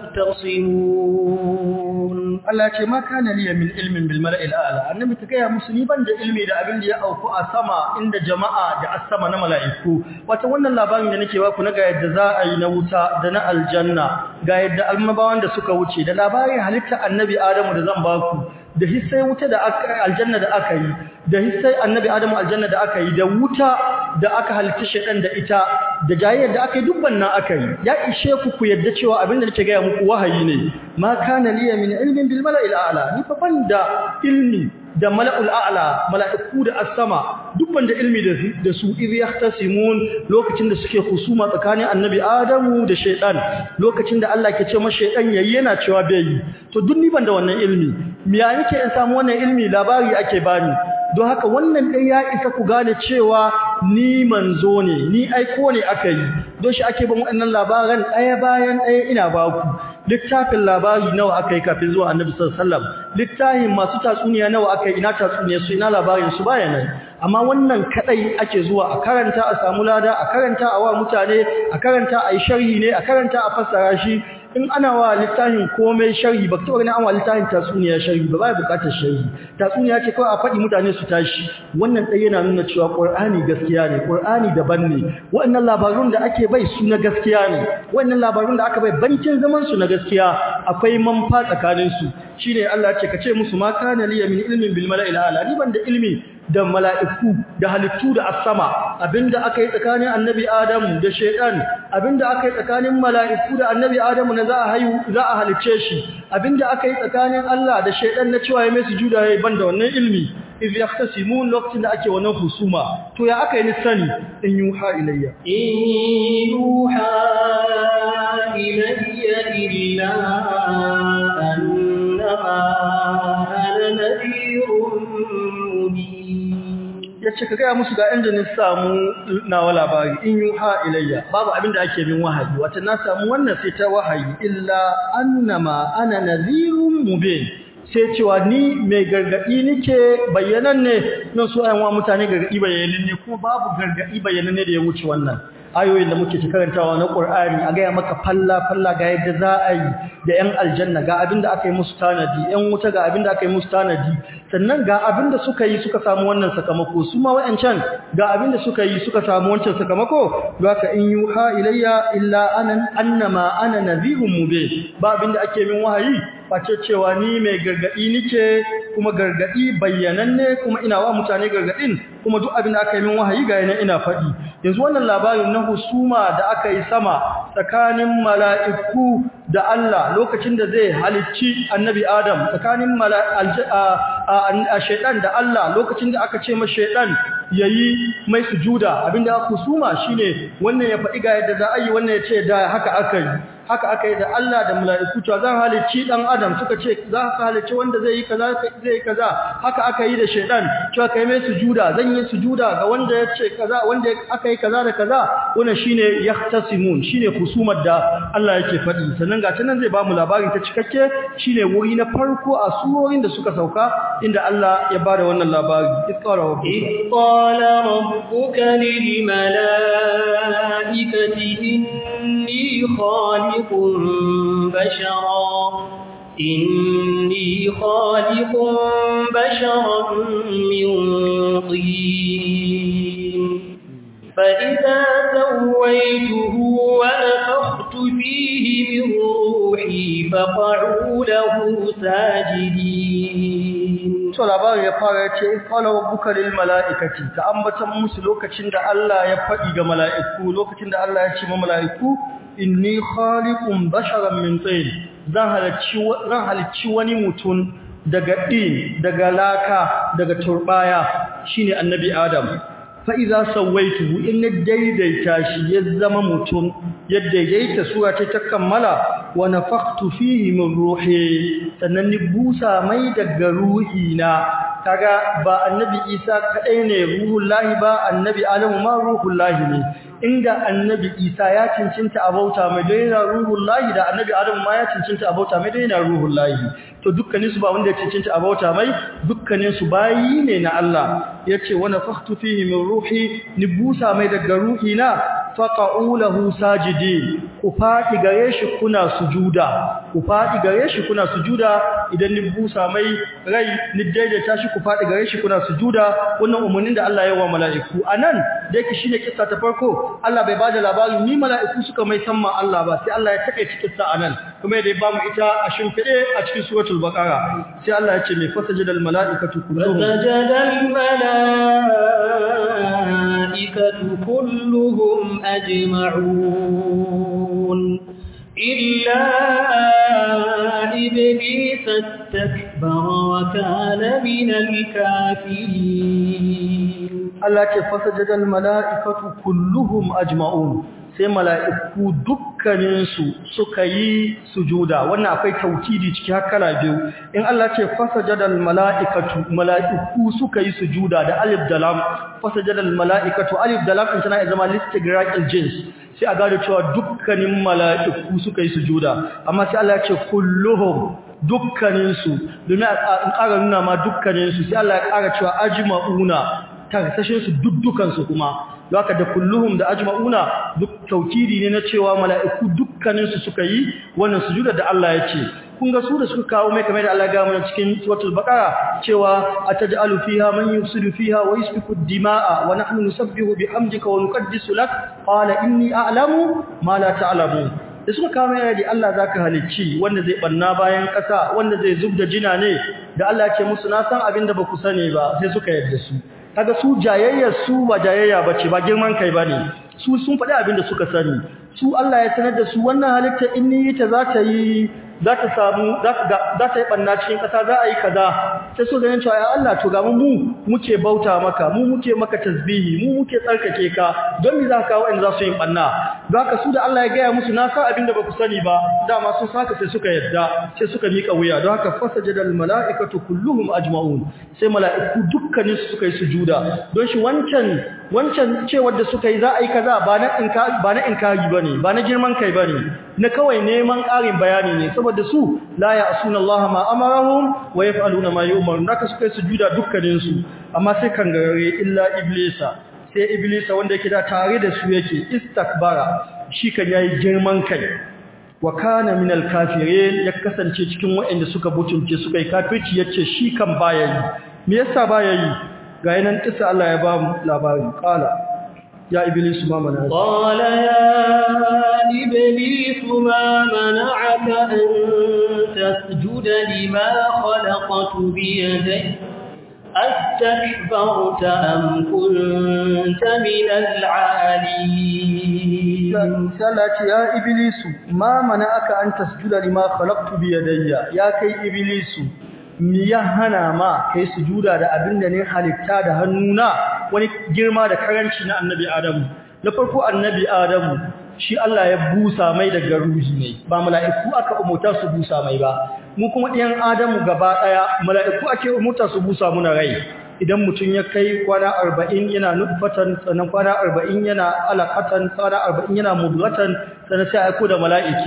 yahtasimun Allah ya ce ma kana liya min ilmin bil mala'il a'la annabi ta gaya musu ni ban da ilmi da abin da ya auku a sama inda jama'a da as-sama na mala'iku wato wannan labarin da nake ba ku na ga yadda za a yi na wuta da na aljanna ga yadda almabawan da suka wuce da labarin halitta annabi Adamu da zan baku da hissai wuta da aljanna da aka yi da hissai annabi Adamu aljanna da aka yi da wuta da aka halitta shedan da ita da jayyar da aka yi dubban nan aka yi ya ishe ku yadda cewa abinda nake ga muku wahayi ne ma kana liya min ilmin bil mala'il a'la ni fa banda ilmi da mala'ul a'la mala'iku da as-sama dubban da ilmi da su idh yahtasimun lokacin da suke husuma tsakanin annabi Adamu da shaytan lokacin da Allah ke ce masa shaytan yayi yana cewa bai yi to duk ni ban da wannan ilmi me ya yake in samu wannan ilmi labari ake bani don haka wannan dai ya isa ku gane cewa ni manzo ne ni aiko ne aka yi don shi ake ban wannan labaran daya bayan daya ina baku littafin labari nawa aka yi kafin zuwa annabi sallallahu alaihi wasallam littafin masu tatsuniya nawa aka yi ina tatsuniya su ina labarin su bayanan amma wannan kadai ake zuwa a karanta a samu lada a karanta a wa mutane a karanta a yi sharhi ne a karanta a fassara shi in ana wa littafin komai sharhi ba ta ganin an wa littafin tatsuniya sharhi ba bai bukatar sharhi tatsuniya ce kawai a faɗi mutane su tashi wannan dai yana nuna cewa Qur'ani gaskiya ne Qur'ani daban ne wannan labarun da ake bai su na gaskiya ne wannan labarun da aka bai bancin zaman su na gaskiya akwai manfa tsakanin su shine Allah ya ce kace musu ma kana liya min ilmin bil mala'il a'la ni ban da ilmi da mala'iku da halittu da as-sama abinda aka yi tsakanin annabi Adamu da shaytan abinda aka yi tsakanin mala'iku da annabi Adamu na za a halice shi abinda aka yi tsakanin Allah da shaytan na cewa ya mai sujuda yayin banda wannan ilmi iz yahtasimun lokacin da ake wannan husuma to ya aka yi ni sani in yuha ilayya illa annama ana nadhirun yace ka gaya musu ga inda ni samu nawa labari in yuha ilayya babu abin da ake min wahayi wata na samu wannan sai ta wahayi illa annama ana nadhirun mubin sai cewa ni mai gargadi nake bayyanan ne nan su ayyuwa mutane gargadi bayyanan ne kuma babu gargadi bayyanan ne da ya wuce wannan ayoyin da muke ta karantawa na Qur'ani a gaya maka falla ga yadda za a yi da ƴan aljanna ga abinda aka yi musu tanadi ƴan wuta ga abinda aka yi musu tanadi sannan ga abinda suka yi suka samu wannan sakamako su ma wayancan ga abinda suka yi suka samu wancan sakamako haka in yuha ilayya illa annama ana nadhirun mubin ba abinda ake min wahayi face cewa ni mai gargadi nike kuma gargadi bayyananne kuma ina wa mutane gargadin kuma duk abin da aka yi min wahayi ga yana ina faɗi yanzu wannan labarin na husuma da aka yi sama tsakanin mala'iku da Allah lokacin da zai halicci annabi Adam tsakanin shaytan da Allah lokacin da aka ce ma shaytan yayi mai sujuda abinda aka husuma shine wannan ya faɗi ga yadda za a yi wannan ya ce da haka aka yi da Allah da mala'iku to zan halicci dan Adam suka ce za ka halicci wanda zai yi kaza zai kaza haka aka yi da shaytan cewa kai mai sujuda zan yi sujuda ga wanda ya ce kaza wanda aka yi kaza da kaza wannan shine yahtasimun shine husumar da Allah yake faɗi sannan ga nan zai ba mu labarin ta cikakke shine wuri na farko a surorin da suka sauka inda Allah ya bada wannan labari qala rabbuka lil malaikati inni khaliqun basharan min tin فإذا سويته ونفخت فيه من روحي فقعوا له ساجدين to labarin ya fara yace qala rabbuka lil malaikati ka ambatan musu lokacin da Allah ya faɗi ga mala'iku lokacin da Allah ya ce ma mala'iku inni khaliqun basharan min tin zan halicci wani mutum daga daga laka daga turbaya shine annabi Adam fa'iza sawaituhu in daidaita shi ya zama mutum ya daidaita sura ta kammala wa nafaqtu fihi min ruhi sannan ni busa mai daga ruhina kaga ba annabi Isa kadai ne ruhullahi ba annabi Adamu ma ruhullahi ne inda annabi Isa ya cincinta abauta mai daina ruhullahi da annabi Adamu ma ya cincinta abauta mai daina ruhullahi to dukkanin su ba wanda ya cincinta abauta mai dukkanin su bayi ne na Allah yace wa nafakhtu fihi min ruhi ni busa mai daga ruhina faqa'u lahu sajidin ku fadi gare shi kuna sujuda idan ni busa mai rai ni daidaita shi ku fadi gare shi kuna sujuda wannan umarnin da Allah ya wa mala'iku anan da yake shine kissa ta farko Allah bai bada labarin ni mala'iku suka mai samma Allah ba sai Allah ya takeice kissa anan kuma yadda ya bamu ita a shimfide a cikin suratul baqara sai Allah ya ce mai fasajadal mala'ikatu kulluhum ajma'un illa iblis istakbara wa kana minal kafirin Allah ce fasajadal mala'ikatu kulluhum ajma'un sai mala'iku dukkaninsu suka yi sujuda wannan akwai taukidi ciki har kala biyu in Allah ce fasajadal mala'iku suka yi sujuda da alif da lam fasajadal mala'ikatu alif da lam tana zama listigraqil jins sai a gado cewa dukkanin mala'iku suka yi sujuda amma sai Allah ya ce kulluhum dukkaninsu domin a ƙara nuna ma dukkaninsu sai Allah ya ƙara cewa ajma'una tarsashin su dukkansu kuma haka da kulluhum da ajma'una duk taukidi ne na cewa mala'iku dukkaninsu suka yi wannan sujuda da Allah ya ce kun ga su da suka kawo mai kamar da Allah ya ga mana cikin suratul baqara cewa ataj'alu fiha man yufsidu fiha wa yasfiku ad-dima'a wa nahnu nusabbihu bihamdika wa nuqaddisu lak qala inni a'lamu ma la ta'lamun da suka kawo mai da Allah zaka halicci wanda zai banna bayan kasa wanda zai zubda jina ne da Allah ya ce musu na san abinda ba ku sani ba sai suka yarda su kaga su jayayyar su ba jayayya bace ba girman kai bane su sun faɗi abinda suka sani su Allah ya sanar da su wannan halitta inni ta za ta yi za ta yi ɓanna cikin ƙasa za a yi kaza sai so ganin cewa ya Allah to ga mu muke bauta maka mu muke maka tasbihi mu muke tsarkake ka don me za ka kawo in za su yi ɓanna za ka su da Allah ya gaya musu na san abin da ba ku sani ba dama sun saka sai suka yadda sai suka miƙa wuya don haka fasajadal mala'ikatu kulluhum ajma'un sai mala'iku dukkanin su suka yi sujuda don shi wancan cewar da suka yi za a yi kaza ba na inkari bane ba na girman kai bane na kawai neman ƙarin bayani ne saboda su la ya'suna Allah ma amarahum wa yaf'aluna ma yu'marun naka suka yi sujuda dukkanin su amma sai kangarare illa iblisa sai iblisa wanda yake da tare da su yake istakbara shi kan yayi girman kai wa kana minal kafirin ya kasance cikin waɗanda suka butunce suka yi kafirci yace shi kan baya yi me yasa baya yi ga yanan kisa Allah ya ba mu labarin qala ya iblis ma mana qala ya iblis ma mana'aka an تسجد لما خلقت بيدي أستكبرت أم كنت من العالين سألت يا إبليس ما منعك أن تسجد لما خلقت بيدي يا كي إبليس miyahana ma kai sujuda da abinda ne halitta da hannuna wani girma da karanci na annabi Adamu na farko annabi Adamu shi Allah ya busa mai daga ruhi ne ba mala'iku aka umuta su busa mai ba mu kuma ɗiyan Adamu gaba daya mala'iku ake umuta su busa muna rai idan mutum ya kai kwana 40 yana nutfatan sannan kwana 40 yana alaqatan kwana 40 yana mudghatan sannan sai aiko da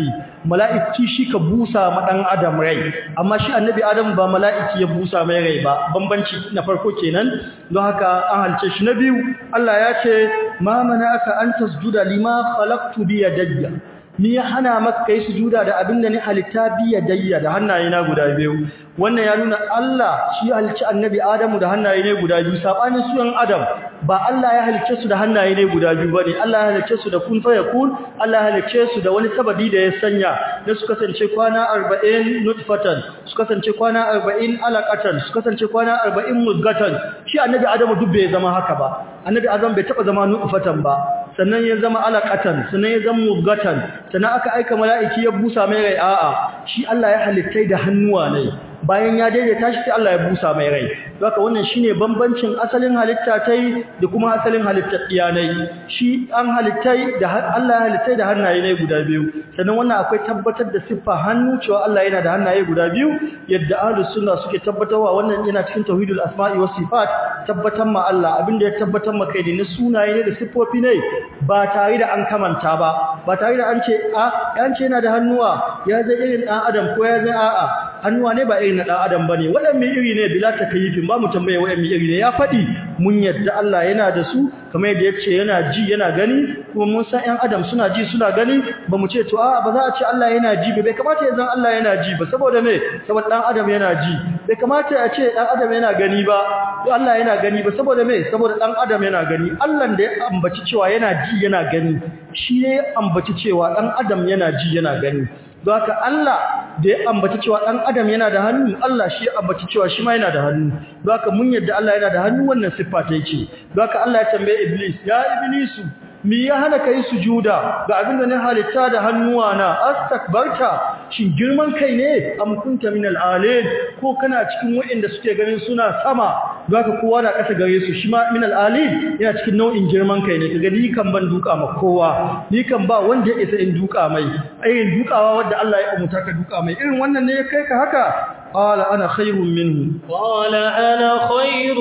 mala'iki shi ka busa ma dan adam rai amma shi annabi adam ba mala'iki ya busa mai rai ba bambanci na farko kenan don haka an halce shi na biyu Allah ya ce ma manaka an tasjuda lima khalaqtu bi yadayya ni hana maka kai sujuda da abinda ni halitta bi yadayya da hannayena guda biyu wannan ya nuna Allah shi halicci annabi Adamu da hannaye ne guda biyu sabanin su yan Adam ba Allah ya halicce su da hannaye ne guda biyu bane Allah ya halicce su da kun fa yakun Allah ya halicce su da wani sababi da ya sanya da su kasance kwana 40 nutfatan su kasance kwana 40 alaqatan su kasance kwana 40 mudghatan shi annabi Adamu duk bai zama haka ba annabi Adam bai taba zama nutfatan ba sannan ya zama alaqatan sannan ya zama mudghatan sannan aka aika mala'iki ya busa mai rai a'a shi Allah ya halittai da hannuwa ne bayan ya daidaita shi sai Allah ya busa mai rai haka wannan shine bambancin asalin halitta tai da kuma asalin halittar iyanai shi an halittai da Allah ya halittai da hannaye ne guda biyu sannan wannan akwai tabbatar da siffa hannu cewa Allah yana da hannaye guda biyu yadda ahlus sunna suke tabbatarwa wannan yana cikin tauhidul asma'i was sifat tabbatar ma Allah abinda ya tabbatar ma kai ne sunaye ne da siffofi ne ba tare da an kamanta ba tare da an ce yana da hannuwa ya zai irin dan adam ko ya zai a'a hannuwa ne ba irin na dan adam bane wadanne iri ne bila takayifin ba mu tambaye wadanne iri ne ya fadi mun yadda Allah yana da su kamar yadda yace yana ji yana gani kuma mun san ɗan adam suna ji suna gani ba mu ce to a ba za a ce Allah yana ji ba bai kamata ya zan Allah yana ji ba saboda me saboda dan adam yana ji bai kamata a ce dan adam yana gani ba to Allah yana gani ba saboda me saboda dan adam yana gani Allah da ya ambaci cewa yana ji yana gani shi ne ambaci cewa dan adam yana ji yana gani don haka Allah da ya ambaci cewa dan adam yana da hannu Allah shi ya ambaci cewa shi ma yana da hannu don haka mun yadda Allah yana da hannu wannan siffa ta yake don haka Allah ya tambaye Iblis ya Iblisu me ya hana kai sujuda ga abinda ne halitta da hannuwa na astakbarta shin girman kai ne am kunta minal alin ko kana cikin wa'inda suke ganin suna sama zaka kowa na kasa gare su shi ma minal alin yana cikin nau'in girman kai ne kaga ni kan ban duka ma kowa ni kan ba wanda ya isa in duka mai irin dukawa wanda Allah ya umuta ka duka mai irin wannan ne ya kai ka haka قال أنا خير منه قال أنا خير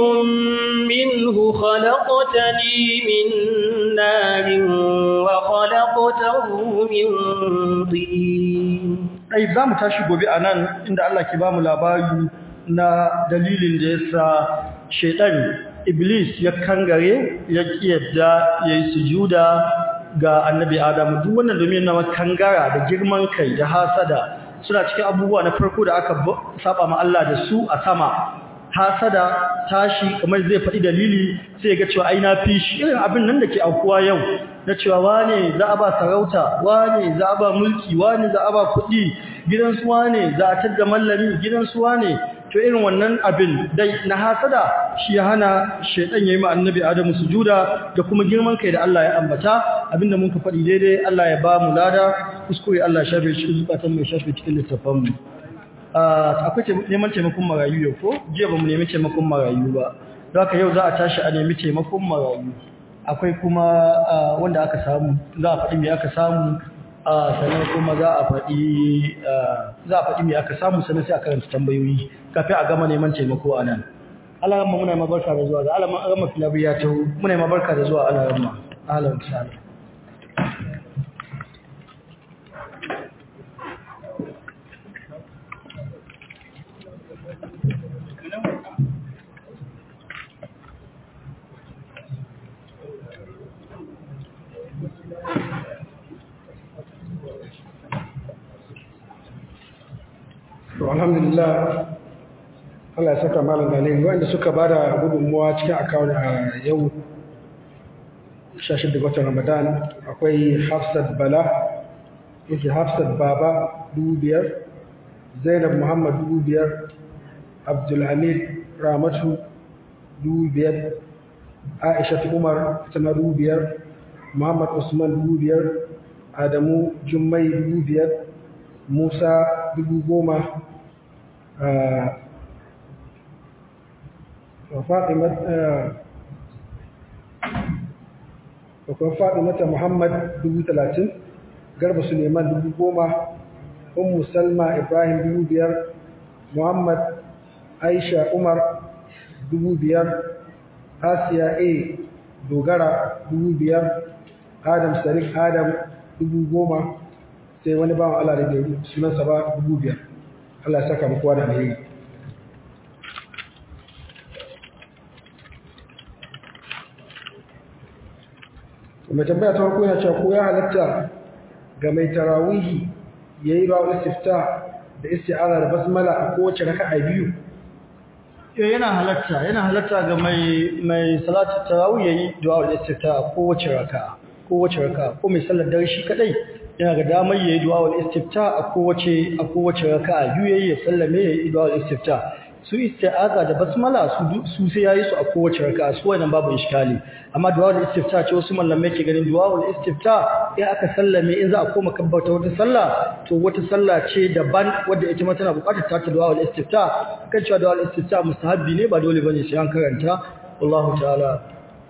منه خلقتني من نار وخلقته من طين أي بام tashi gobe anan inda Allah ke bamu labari na dalilin da yasa shedan iblis ya kangare ya kiyarda yayi sujuda ga annabi Adam duk wannan domin na kangara da girman kai da hasada suna cikin abubuwa na farko da aka saba ma Allah da su a sama hasada tashi kamar zai faɗi dalili sai ga cewa ai na fishi irin abin nan da ke aukuwa yau na cewa wane za a ba sarauta wane za a ba mulki wane za a ba kuɗi gidansu wane za a tadda mallami gidansu wane to irin wannan abin dai na hasada shi ya hana shaytan yayi ma annabi Adamu sujuda da kuma girman kai da Allah ya ambata abinda mun ka faɗi daidai Allah ya ba mu lada kuskure Allah ya shafe shi zukatan mai shafe cikin littafin mu akwai neman taimakon marayu yau ko jiya ba mu nemi taimakon marayu ba don haka yau za a tashi a nemi taimakon marayu akwai kuma wanda aka samu za a faɗi me aka samu sannan kuma za a faɗi me aka samu sannan sai a karanta tambayoyi kafin a gama neman taimako a nan alamma muna ma barka da zuwa ga alamma filabi ya taho muna ma barka da zuwa alamma ahlan wa sahlan alhamdulillah Allah ya saka malam dalilin wanda suka bada gudunmuwa cikin account a yau 16 ga watan Ramadan akwai Hafsat Bala yake Hafsat Baba 5,000 Zainab Muhammad 5,000, Abdulhamid Ramatu 5,000, Aisha Umar tana 5,000, Muhammad Usman 5,000, Adamu Jummai 5,000, Musa 10,000, Fatimata Muhammad 30,000, Garba Suleiman 10,000, Ummu Salma Ibrahim 5,000, Muhammad Aisha Umar 5,000, Asiya A Dogara 5,000, Adam Sadiq Adam 10,000, sai wani bawan Allah da bai sunansa ba 5,000. Allah ya saka muku da alheri. Mai tambaya ta farko yana cewa ko ya halatta ga mai tarawihi yayi ba'ul istifta da isti'aza da basmala a kowace raka'a biyu? yana halatta ga mai salatu tarawih yayi du'a istifta a kowace raka'a ko mai sallar dare shi kadai yana ga damar yayi du'a istifta a kowace raka'a biyu yayi ya sallame yayi du'a istifta. Su isti'aza da basmala su sai yayi su a kowace raka'a su wannan babu iskali, amma du'a istifta ce wasu mallamai ke ganin du'a istifta in aka sallame in za a koma kabbata wata sallah to wata sallah ce daban wadda ita ma tana buƙatar ta du'a istifta. Kan cewa du'a istifta mustahabbi ne ba dole bane sai an karanta. Wallahu ta'ala.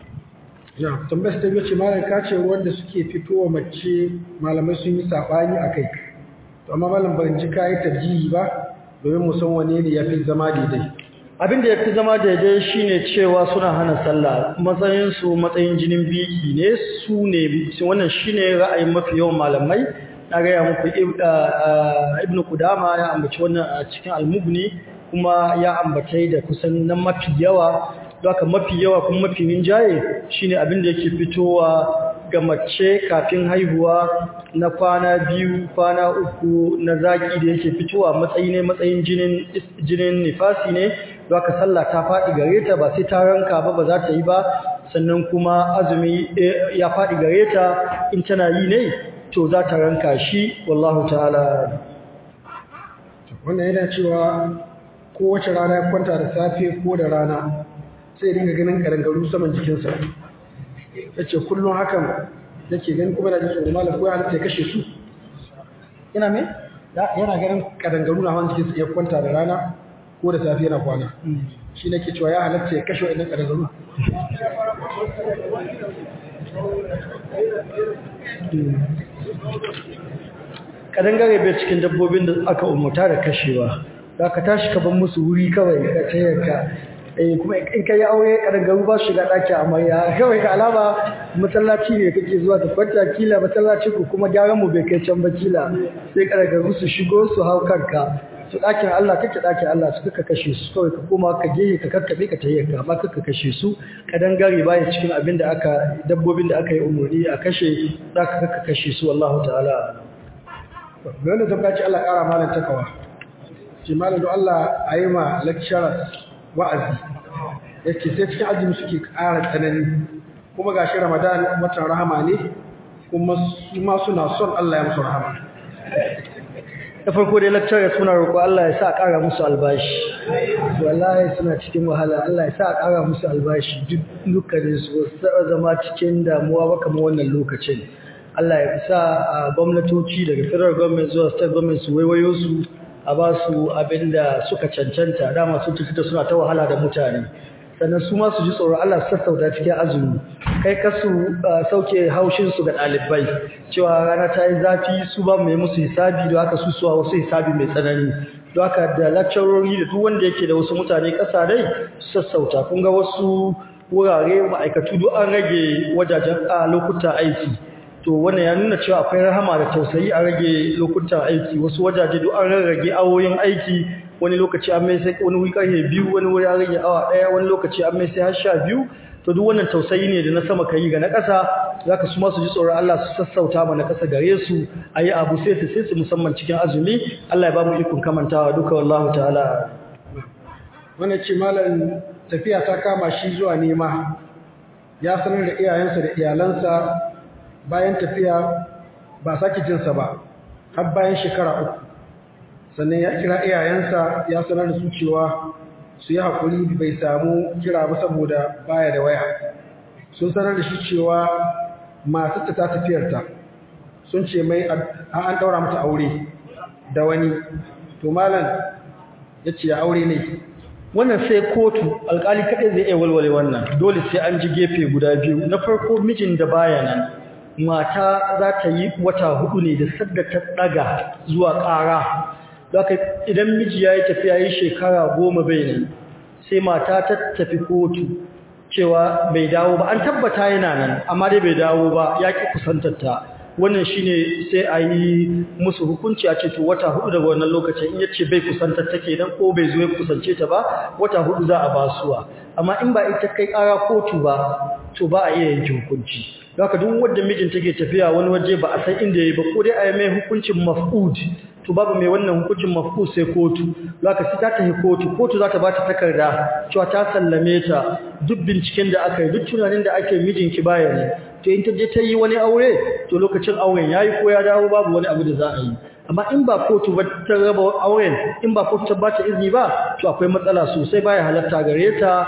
Ya tambayar ta ce malam ka ce ruwan da suke fitowa mace malamai sun yi sabani akai, to amma malam ban ji kai tarjihi ba domin mu san wane ne yafi zama daidai. Abin da yafi zama daidai shine cewa suna hana sallah, matsayin jinin biki ne su ne, wannan shine ra'ayin mafi yawan malamai. Na ga ya muku Ibn Qudama ya ambaci wannan a cikin Al-Mughni kuma ya ambatai da kusan nan mafi yawa. Don haka mafi yawa kuma mafi rinjaye shine abin da yake fitowa ga mace kafin haihuwa na kwana 2 kwana 3 na zaki da yake fitowa matsayin jinin nifasi ne. Don haka sallah ta faɗi gare ta ba sai ta ranka ba za ta yi ba, sannan kuma azumi ya faɗi gare ta in tana yi ne to za ta ranka shi. Wallahu ta'ala. Wannan yana cewa kowace rana ya kwanta da safe ko da rana sai dinga ganin karangaru saman jikinsa. Yace kullum hakan yake ganin kuma da jin malam ko ya halatta ya kashe su. Yana me? Yana ganin karangaru na hawan jikinsa ya kwanta da rana ko da safe yana kwana. Shi nake cewa ya halatta ya kashe wannan karangaru. Kadangare bai cikin dabbobin da aka umurta da kashewa. Zaka tashi ka ban musu wuri kawai ka tayarka. Kuma in kai aure kadangaru ba shiga daki amarya kawai ka alama masallaci ne kake zuwa ta kwanta kila masallaci ku kuma gyaran mu bai kai can ba kila sai kadangaru su shigo su hau kanka su dakin Allah kake dakin Allah su kaka kashe su kawai ka koma ka gehe ka kakkabe ka tayyaka amma kaka kashe su kadangare baya cikin abin da aka dabbobin da aka yi umurni a kashe zaka kaka kashe su wallahu ta'ala. Wanda ta kace Allah kara malan takawa shi malan don Allah ayi ma lecturers wa'azi yake sai cikin azumi suke ƙara tsanani kuma gashi Ramadan watan rahama ne kuma su ma suna son Allah ya musu rahama. Da farko dai lecturer suna roƙo Allah ya sa ƙara musu albashi, wallahi suna cikin wahala, Allah ya sa ƙara musu albashi dukkanin su zama cikin damuwa ba kamar wannan lokacin. Allah ya sa gwamnatoci daga federal government zuwa state government su waiwayo su a ba su abinda suka cancanta, dama sun tafi da suna ta wahala da mutane, sannan su ma su ji tsoron Allah su sassauta cikin azumi, kai kasu sauke haushin su ga ɗalibai cewa rana ta yi zafi su ba mai musu hisabi da haka su suwa wasu hisabi mai tsanani, don haka da lakcarori da duk wanda yake da wasu mutane ƙasa dai su sassauta. Kun ga wasu wurare ma'aikatu duk an rage wajajen lokutan aiki, to wannan ya nuna cewa akwai rahama da tausayi a rage lokutan aiki. Wasu wajaje duk an rarrage awoyin aiki, wani lokaci an mai sai wani wuri karfe 2, wani wuri an rage awa 1, wani lokaci an mai sai har 12. To duk wannan tausayi ne da na sama kai ga na ƙasa, zaka su ma su ji tsoron Allah su sassauta mana ƙasa gare su, ayi abu sai su musamman cikin azumi. Allah ya ba mu ikon kamantawa duka, wallahu ta'ala. Wannan ce malam tafiya ta kama shi zuwa nema, ya sanar da iyayensa da iyalansa, bayan tafiya ba sake jinsa ba har bayan shekara 3, sannan ya kira iyayensa ya sanar da su cewa su yi haƙuri bai samu kira ba saboda baya da waya. Sun sanar da shi cewa masu ta tafiyarta sun ce mai an ɗaura mata aure da wani, to malam ya ce ya aure ne. Wannan sai kotu alƙali kaɗai zai iya walwale wannan, dole sai an ji gefe guda biyu. Na farko mijin da baya nan, mata za ta yi wata 4 ne da sadda ta ɗaga zuwa ƙara. Zaka idan miji ya yi tafiya yi shekara 10 bai nan, sai mata ta tafi kotu cewa bai dawo ba, an tabbata yana nan amma dai bai dawo ba, ya ƙi kusantarta. Wannan shine sai a yi musu hukunci a ce to wata 4 daga wannan lokacin, in yace bai kusantar take dan ko bai zo ya kusance ta ba, wata 4 za a basuwa. Amma in ba ita kai ƙara kotu ba, to ba a iya yanke hukunci. Haka duk wanda mijin take tafiya wani waje ba a san inda yayi ba, ko dai a yi mai hukuncin maf'ud, to babu mai wannan hukuncin maf'ud sai kotu. Haka sai ta tafi kotu za ta ba ta takarda cewa ta sallame ta, duk binciken da aka yi, duk tunanin da ake mijinki baya ne. To in ta je ta yi wani aure, to lokacin auren yayi ko ya dawo babu wani abu da za a yi. Amma in ba kotu ba ta raba auren, in ba kotu ta ba ta izini ba, to akwai matsala sosai, baya halatta gare ta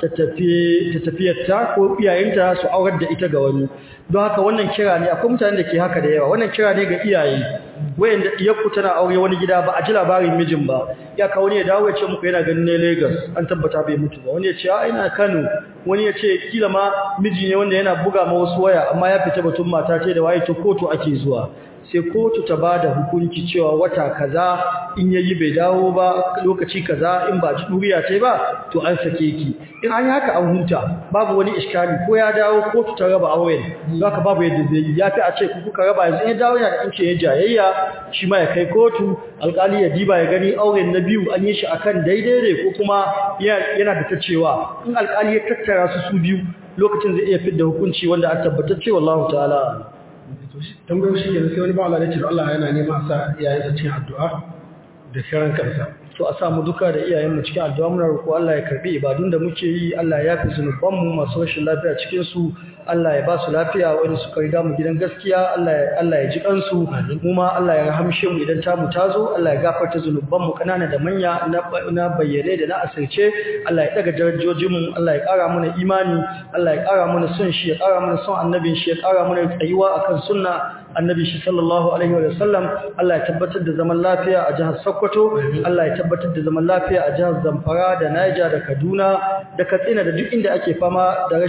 tafiyarta ko iyayenta su aurar da ita ga wani. Don haka wannan kira ne, akwai mutanen da ke haka da yawa. Wannan kira ne ga iyaye wayanda iyakku tana aure wani gida ba a ji labarin mijin ba, ya kawo ne ya dawo ya ce muku yana ganin ne Lagos, an tabbata bai mutu ba. Wani ya ce a ina Kano, wani ya ce kila ma miji ne wanda yana buga ma wasu waya amma ya fita batun mata ce da waye, to kotu ake zuwa. Sai kotu ta bada hukunci cewa wata kaza in yayi bai dawo ba, lokaci kaza in ba ji duriya ce ba, to an sake ki. In an yi haka an huta, babu wani iskali, ko ya dawo kotu ta raba auren, zaka babu yadda zai yi. Ya fi a ce kuka raba yanzu, in ya dawo yana da incin ya jayayya, shi ma ya kai kotu, alƙali ya diba ya gani auren na biyu an yi shi akan daidai ne ko kuma yana da ta cewa. In alƙali ya tattara su biyu, lokacin zai iya fidda hukunci wanda an tabbatar cewa Allah ta'ala. Tambayoyi shi ne sai wani ba Allah ya ce Allah yana neman a sa iyayensa cikin addu'a da kiran kansa. To a samu duka da iyayenmu cikin addu'a, muna roƙo Allah ya karbi ibadun da muke yi, Allah ya yafi zunubanmu, masu rashin lafiya cikin su Allah ya ba su lafiya, wanda suka riga mu gidan gaskiya Allah ya ji kansu, mu ma Allah ya rahamshe mu idan tamu tazo, Allah ya gafarta zunubanmu kanana da manya, na bayyane da na asirce. Allah ya daga darajojin mu, Allah ya ƙara mana imani, Allah ya ƙara mana son shi, ya ƙara mana son annabin shi, ya ƙara mana tsayuwa akan sunna annabi shi sallallahu alaihi wa sallam. Allah ya tabbatar da zaman lafiya a jihar Sokoto, Allah ya tabbatar da zaman lafiya a jihar Zamfara da Niger da Kaduna da Katsina da duk inda ake fama da